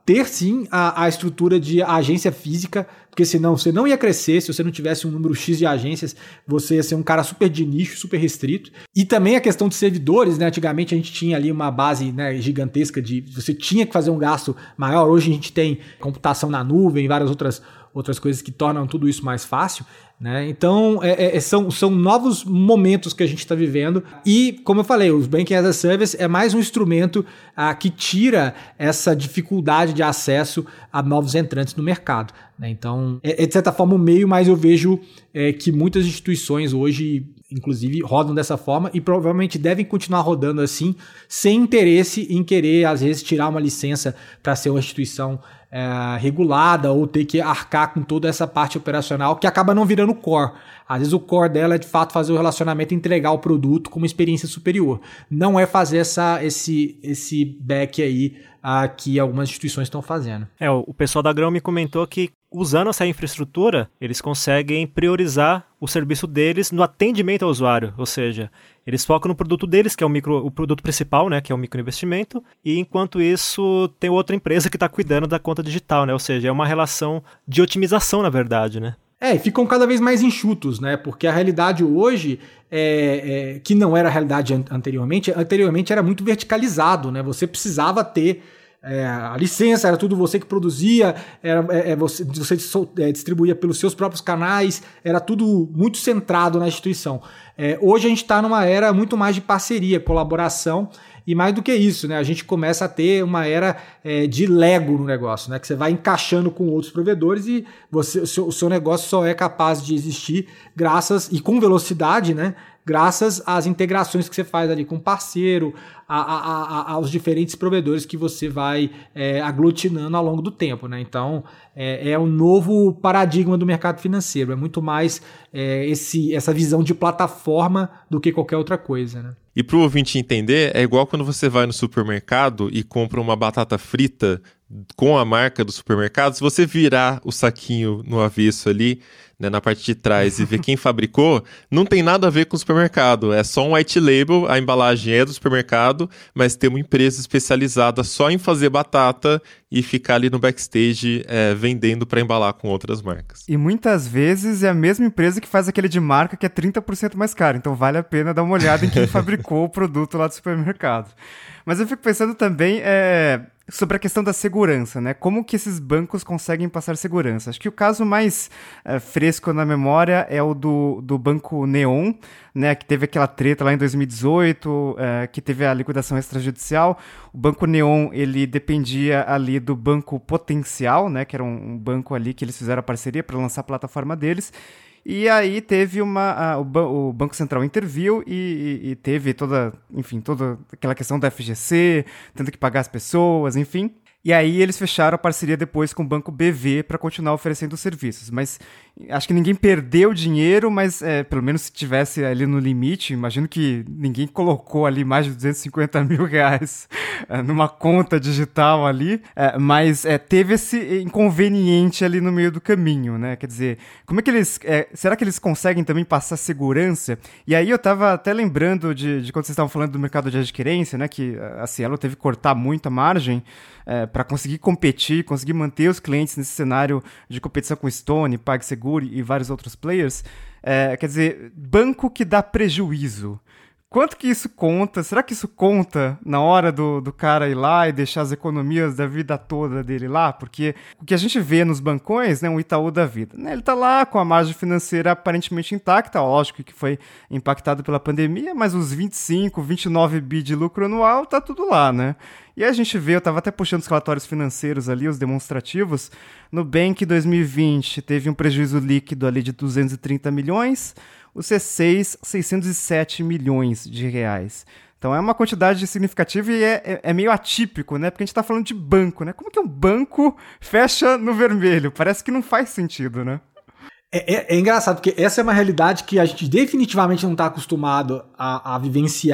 S6: ter sim a, a estrutura de agência física, porque senão você não ia crescer, se você não tivesse um número X de agências, você ia ser um cara super de nicho, super restrito. E também a questão de servidores, né? Antigamente a gente tinha ali uma base, né, gigantesca de... Você tinha que fazer um gasto maior, hoje a gente tem computação na nuvem e várias outras, outras coisas que tornam tudo isso mais fácil, né? Então, é, é, são, são novos momentos que a gente está vivendo e, como eu falei, os Banking as a Service é mais um instrumento ah, que tira essa dificuldade de acesso a novos entrantes no mercado, né? Então, é, é de certa forma um meio, mas eu vejo é, que muitas instituições hoje, inclusive, rodam dessa forma e provavelmente devem continuar rodando assim, sem interesse em querer, às vezes, tirar uma licença para ser uma instituição É, regulada ou ter que arcar com toda essa parte operacional que acaba não virando core. Às vezes o core dela é de fato fazer o relacionamento e entregar o produto com uma experiência superior. Não é fazer essa, esse, esse back aí uh, que algumas instituições estão fazendo.
S3: É, o pessoal da Grão me comentou que usando essa infraestrutura, eles conseguem priorizar o serviço deles no atendimento ao usuário, ou seja, eles focam no produto deles, que é o, micro, o produto principal, né, que é o microinvestimento, e enquanto isso tem outra empresa que está cuidando da conta digital, né, ou seja, é uma relação de otimização, na verdade, né.
S6: É, e ficam cada vez mais enxutos, né, porque a realidade hoje, é, é, que não era a realidade anteriormente, anteriormente era muito verticalizado, né, você precisava ter É, a licença, era tudo você que produzia, era, é, é, você, você é, distribuía pelos seus próprios canais, era tudo muito centrado na instituição. É, hoje a gente está numa era muito mais de parceria, colaboração, e mais do que isso, né, a gente começa a ter uma era é, de Lego no negócio, né, que você vai encaixando com outros provedores e você, o, seu, o seu negócio só é capaz de existir graças, e com velocidade, né, graças às integrações que você faz ali com o parceiro, a, a, a, aos diferentes provedores que você vai é, aglutinando ao longo do tempo, né? Então, é, é um novo paradigma do mercado financeiro, é muito mais é, esse, essa visão de plataforma do que qualquer outra coisa, né?
S1: E para o ouvinte entender, é igual quando você vai no supermercado e compra uma batata frita com a marca do supermercado, se você virar o saquinho no avesso ali, né, na parte de trás e ver quem fabricou, não tem nada a ver com o supermercado, é só um white label, a embalagem é do supermercado, mas tem uma empresa especializada só em fazer batata e ficar ali no backstage é, vendendo para embalar com outras marcas.
S2: E muitas vezes é a mesma empresa que faz aquele de marca que é trinta por cento mais caro, então vale a pena dar uma olhada em quem fabricou o produto lá do supermercado. Mas eu fico pensando também é, sobre a questão da segurança, né? Como que esses bancos conseguem passar segurança? Acho que o caso mais é, fresco na memória é o do, do Banco Neon, né? Que teve aquela treta lá em dois mil e dezoito, é, que teve a liquidação extrajudicial. O Banco Neon, ele dependia ali do Banco Potencial, né? Que era um, um banco ali que eles fizeram a parceria para lançar a plataforma deles. E aí teve uma... A, o, ban- o Banco Central interviu e, e, e teve toda, enfim, toda aquela questão da F G C, tendo que pagar as pessoas, enfim. E aí eles fecharam a parceria depois com o Banco B V para continuar oferecendo os serviços. Mas acho que ninguém perdeu dinheiro, mas é, pelo menos se tivesse ali no limite, imagino que ninguém colocou ali mais de duzentos e cinquenta mil reais é, numa conta digital ali, é, mas é, teve esse inconveniente ali no meio do caminho, né? Quer dizer, como é que eles... É, será que eles conseguem também passar segurança? E aí eu tava até lembrando de, de quando vocês estavam falando do mercado de adquirência, né? Que a Cielo teve que cortar muito a margem, É, para conseguir competir, conseguir manter os clientes nesse cenário de competição com Stone, PagSeguro e vários outros players. É, quer dizer, banco que dá prejuízo. Quanto que isso conta? Será que isso conta na hora do, do cara ir lá e deixar as economias da vida toda dele lá? Porque o que a gente vê nos bancões, né, um Itaú da vida, né, ele tá lá com a margem financeira aparentemente intacta, lógico que foi impactado pela pandemia, mas os vinte e cinco, vinte e nove bi de lucro anual tá tudo lá, né? E aí a gente vê, eu estava até puxando os relatórios financeiros ali, os demonstrativos, Nubank dois mil e vinte teve um prejuízo líquido ali de duzentos e trinta milhões, o C seis, seiscentos e sete milhões de reais. Então é uma quantidade significativa e é, é, é meio atípico, né? Porque a gente está falando de banco, né? Como que um banco fecha no vermelho? Parece que não faz sentido, né?
S6: É, é, é engraçado, porque essa é uma realidade que a gente definitivamente não está acostumado a, a vivenciar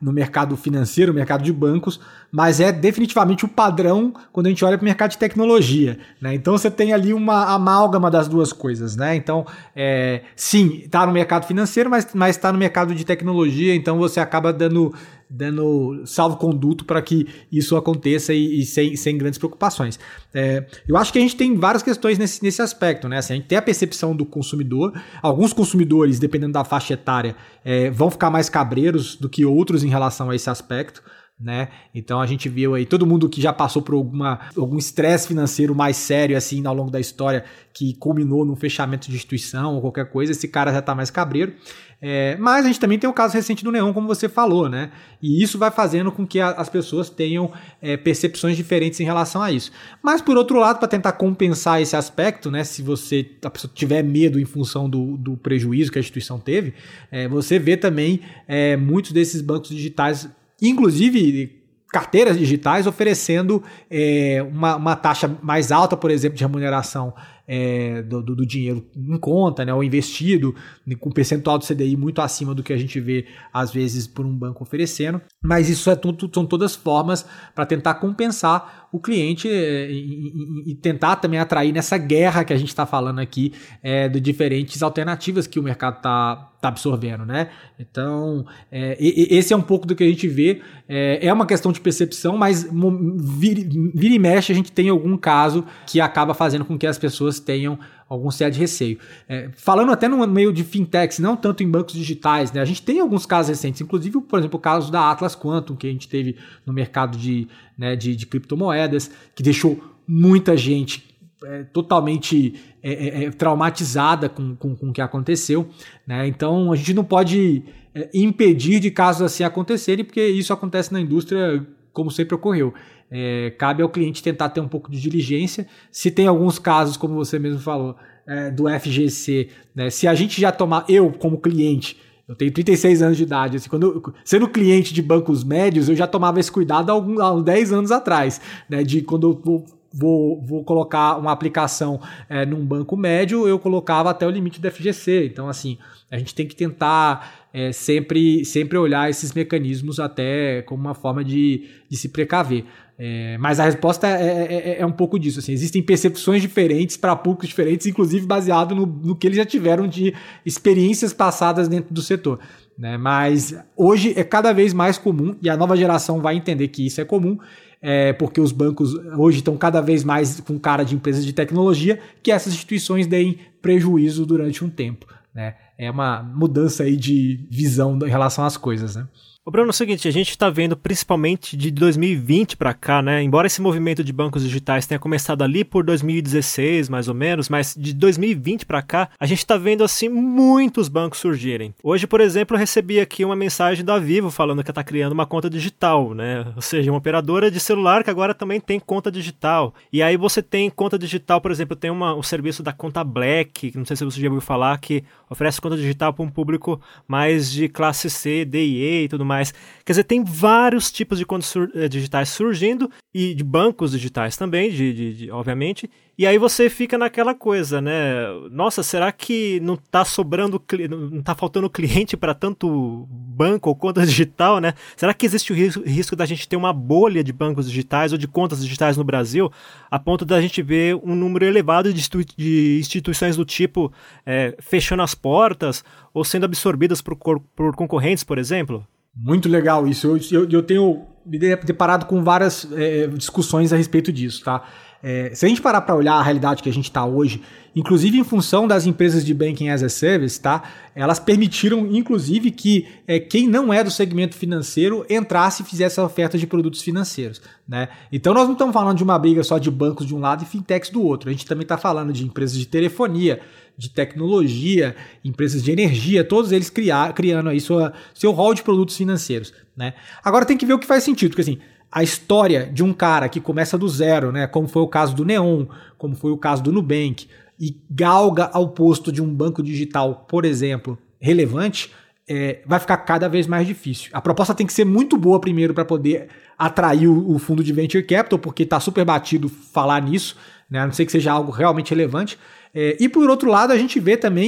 S6: no mercado financeiro, no mercado de bancos, mas é definitivamente o padrão quando a gente olha para o mercado de tecnologia, né? Então você tem ali uma amálgama das duas coisas, né? Então, é, sim, está no mercado financeiro, mas está no mercado de tecnologia, então você acaba dando, dando salvo-conduto para que isso aconteça e, e sem, sem grandes preocupações. É, eu acho que a gente tem várias questões nesse, nesse aspecto, né? Assim, a gente tem a percepção do consumidor, alguns consumidores, dependendo da faixa etária, é, vão ficar mais cabreiros do que outros em relação a esse aspecto, né? Então a gente viu aí todo mundo que já passou por alguma, algum estresse financeiro mais sério assim ao longo da história, que culminou num fechamento de instituição ou qualquer coisa, esse cara já está mais cabreiro. É, mas a gente também tem o caso recente do Neon, como você falou, né? E isso vai fazendo com que a, as pessoas tenham é, percepções diferentes em relação a isso. Mas por outro lado, para tentar compensar esse aspecto, né? Se você a pessoa tiver medo em função do, do prejuízo que a instituição teve, é, você vê também é, muitos desses bancos digitais, inclusive carteiras digitais, oferecendo é, uma, uma taxa mais alta, por exemplo, de remuneração é, do, do, do dinheiro em conta, né, ou investido, com um percentual do C D I muito acima do que a gente vê, às vezes, por um banco oferecendo. Mas isso é tudo, são todas formas para tentar compensar o cliente é, e, e, e tentar também atrair nessa guerra que a gente está falando aqui é, de diferentes alternativas que o mercado está tá absorvendo, né? Então, é, e, esse é um pouco do que a gente vê. É, é uma questão de percepção, mas vira, vira e mexe a gente tem algum caso que acaba fazendo com que as pessoas tenham algum certo receio. É, falando até no meio de fintechs, não tanto em bancos digitais, né? A gente tem alguns casos recentes, inclusive, por exemplo, o caso da Atlas Quantum, que a gente teve no mercado de, né, de, de criptomoedas, que deixou muita gente é, totalmente é, é, traumatizada com, com, com o que aconteceu, né? Então, a gente não pode é, impedir de casos assim acontecerem, porque isso acontece na indústria como sempre ocorreu. É, cabe ao cliente tentar ter um pouco de diligência. Se tem alguns casos, como você mesmo falou, é, do F G C, né, se a gente já tomar, eu como cliente, eu tenho trinta e seis anos de idade, assim, quando eu, sendo cliente de bancos médios, eu já tomava esse cuidado há, alguns, há uns dez anos atrás, né, de quando eu vou, vou, vou colocar uma aplicação é, num banco médio, eu colocava até o limite do F G C. Então, assim, a gente tem que tentar é, sempre, sempre olhar esses mecanismos até como uma forma de, de se precaver. É, mas a resposta é, é, é um pouco disso. Assim, existem percepções diferentes para públicos diferentes, inclusive baseado no, no que eles já tiveram de experiências passadas dentro do setor, né? Mas hoje é cada vez mais comum, e a nova geração vai entender que isso é comum, é, porque os bancos hoje estão cada vez mais com cara de empresas de tecnologia, que essas instituições deem prejuízo durante um tempo, né? É uma mudança aí de visão em relação às coisas, né?
S3: Ô Bruno, é o seguinte, a gente está vendo principalmente de dois mil e vinte para cá, né? Embora esse movimento de bancos digitais tenha começado ali por dois mil e dezesseis, mais ou menos, mas de dois mil e vinte para cá, a gente está vendo assim muitos bancos surgirem. Hoje, por exemplo, eu recebi aqui uma mensagem da Vivo falando que está criando uma conta digital, né? Ou seja, uma operadora de celular que agora também tem conta digital. E aí você tem conta digital, por exemplo, tem uma, o serviço da conta Black, que não sei se você já ouviu falar, que oferece conta digital para um público mais de classe C, D e E e tudo mais. Mais. Quer dizer, tem vários tipos de contas sur- digitais surgindo e de bancos digitais também, de, de, de, obviamente, e aí você fica naquela coisa, né? Nossa, será que não está sobrando, não está faltando cliente para tanto banco ou conta digital, né? Será que existe o risco, risco da gente ter uma bolha de bancos digitais ou de contas digitais no Brasil, a ponto da gente ver um número elevado de, institui- de instituições do tipo é, fechando as portas ou sendo absorvidas por, por concorrentes, por exemplo?
S6: Muito legal isso. Eu, eu, eu tenho me deparado com várias é, discussões a respeito disso, tá? É, se a gente parar para olhar a realidade que a gente está hoje, inclusive em função das empresas de Banking as a Service, tá? Elas permitiram, inclusive, que é, quem não é do segmento financeiro entrasse e fizesse a oferta de produtos financeiros, né? Então nós não estamos falando de uma briga só de bancos de um lado e fintechs do outro. A gente também está falando de empresas de telefonia, de tecnologia, empresas de energia, todos eles criar, criando aí sua, seu rol de produtos financeiros, né? Agora tem que ver o que faz sentido, porque assim, a história de um cara que começa do zero, né, como foi o caso do Neon, como foi o caso do Nubank, e galga ao posto de um banco digital, por exemplo, relevante, é, vai ficar cada vez mais difícil. A proposta tem que ser muito boa primeiro para poder atrair o, o fundo de Venture Capital, porque está super batido falar nisso, né, a não ser que seja algo realmente relevante. É, e por outro lado, a gente vê também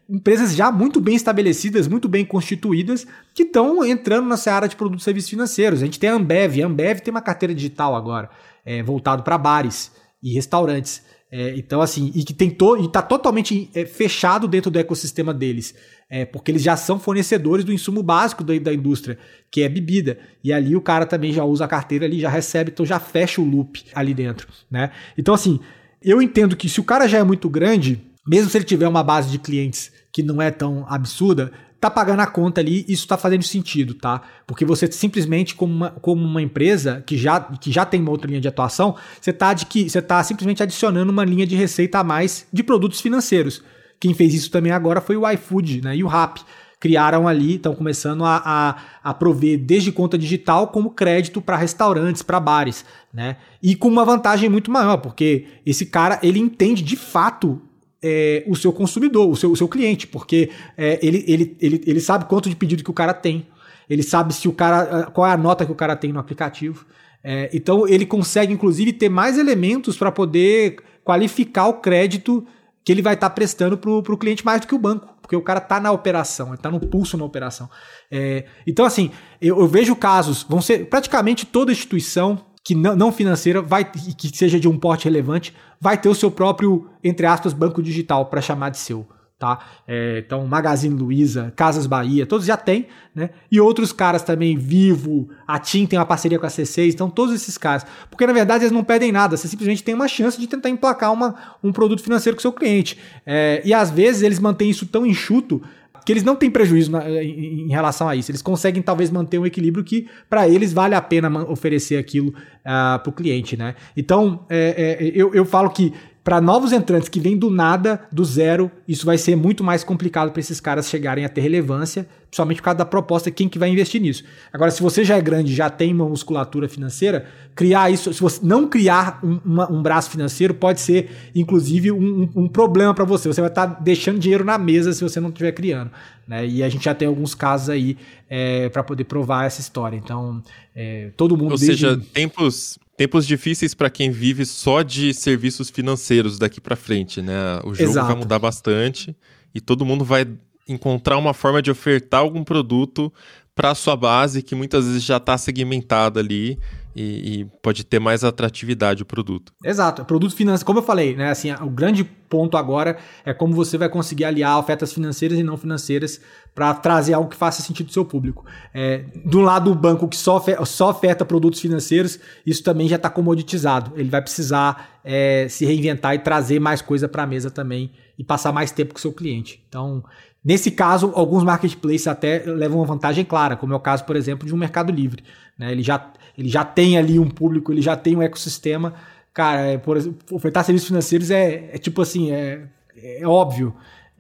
S6: empresas já muito bem estabelecidas, muito bem constituídas, que estão entrando na seara de produtos e serviços financeiros. A gente tem a Ambev, a Ambev tem uma carteira digital agora, é, voltado para bares e restaurantes. É, então, assim, e que tentou, e está totalmente é, fechado dentro do ecossistema deles, é, porque eles já são fornecedores do insumo básico da, da indústria, que é bebida. E ali o cara também já usa a carteira ali, já recebe, então já fecha o loop ali dentro, né? Então, assim, eu entendo que se o cara já é muito grande, mesmo se ele tiver uma base de clientes que não é tão absurda, tá pagando a conta ali, isso tá fazendo sentido, tá? Porque você simplesmente, como uma, como uma empresa que já, que já tem uma outra linha de atuação, você tá, de que, você tá simplesmente adicionando uma linha de receita a mais de produtos financeiros. Quem fez isso também agora foi o iFood, né? E o Rappi. Criaram ali, estão começando a, a, a prover desde conta digital como crédito para restaurantes, para bares, né? E com uma vantagem muito maior, porque esse cara, ele entende de fato É, o seu consumidor, o seu, o seu cliente, porque é, ele, ele, ele, ele sabe quanto de pedido que o cara tem, ele sabe se o cara, qual é a nota que o cara tem no aplicativo, é, então ele consegue inclusive ter mais elementos para poder qualificar o crédito que ele vai estar tá prestando para o cliente mais do que o banco, porque o cara está na operação, ele está no pulso na operação. É, então assim, eu, eu vejo casos, vão ser praticamente toda instituição que não, não financeira, vai, que seja de um porte relevante, vai ter o seu próprio, entre aspas, banco digital para chamar de seu, tá? É, então, Magazine Luiza, Casas Bahia, todos já têm, né? E outros caras também, Vivo, a TIM tem uma parceria com a C seis, então todos esses caras. Porque, na verdade, eles não pedem nada, você simplesmente tem uma chance de tentar emplacar uma, um produto financeiro com o seu cliente. É, e, às vezes, eles mantêm isso tão enxuto que eles não têm prejuízo na, em, em relação a isso. Eles conseguem talvez manter um equilíbrio que para eles vale a pena oferecer aquilo uh, para o cliente, né? Então, é, é, eu, eu falo que para novos entrantes que vêm do nada, do zero, isso vai ser muito mais complicado para esses caras chegarem a ter relevância, principalmente por causa da proposta, quem que vai investir nisso. Agora, se você já é grande, já tem uma musculatura financeira, criar isso, se você não criar um, uma, um braço financeiro, pode ser, inclusive, um, um, um problema para você. Você vai estar tá deixando dinheiro na mesa se você não estiver criando, né? E a gente já tem alguns casos aí é, para poder provar essa história. Então, é, todo mundo...
S1: Ou
S6: desde...
S1: seja, tempos... Tempos difíceis para quem vive só de serviços financeiros daqui para frente, né? O jogo Exato. Vai mudar bastante e todo mundo vai encontrar uma forma de ofertar algum produto para a sua base que muitas vezes já está segmentada ali e, e pode ter mais atratividade o produto.
S6: Exato. Produto financeiro, como eu falei, né? Assim, o grande ponto agora é como você vai conseguir aliar ofertas financeiras e não financeiras para trazer algo que faça sentido do seu público. É, do lado do banco que só oferta, só oferta produtos financeiros, isso também já está comoditizado. Ele vai precisar é, se reinventar e trazer mais coisa para a mesa também e passar mais tempo com o seu cliente. Então, nesse caso, alguns marketplaces até levam uma vantagem clara, como é o caso, por exemplo, de um Mercado Livre, né? Ele já, ele já tem ali um público, ele já tem um ecossistema. Cara, é, por exemplo, ofertar serviços financeiros é, é tipo assim, é, é óbvio.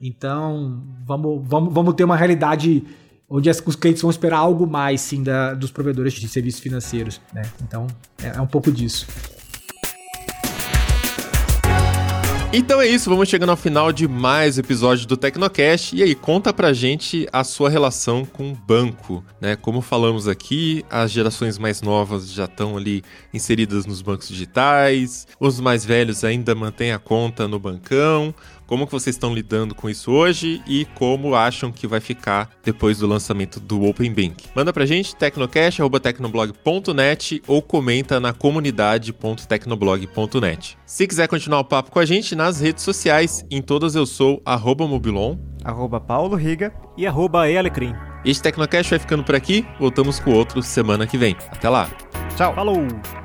S6: Então, vamos, vamos, vamos ter uma realidade onde as, os clientes vão esperar algo mais, sim, da, dos provedores de serviços financeiros, né? Então, é, é um pouco disso.
S1: Então é isso, vamos chegando ao final de mais um episódio do Tecnocast. E aí, conta pra gente a sua relação com o banco, né? Como falamos aqui, as gerações mais novas já estão ali inseridas nos bancos digitais, os mais velhos ainda mantêm a conta no bancão. Como que vocês estão lidando com isso hoje e como acham que vai ficar depois do lançamento do Open Bank? Manda pra gente, tecnocast arroba tecnoblog ponto net ou comenta na comunidade ponto tecnoblog ponto net. Se quiser continuar o papo com a gente nas redes sociais, em todas eu sou arroba mobilon,
S2: arroba paulo riga
S3: e arroba ealecrim.
S1: Este Tecnocast vai ficando por aqui, voltamos com outro semana que vem. Até lá!
S3: Tchau! Falou!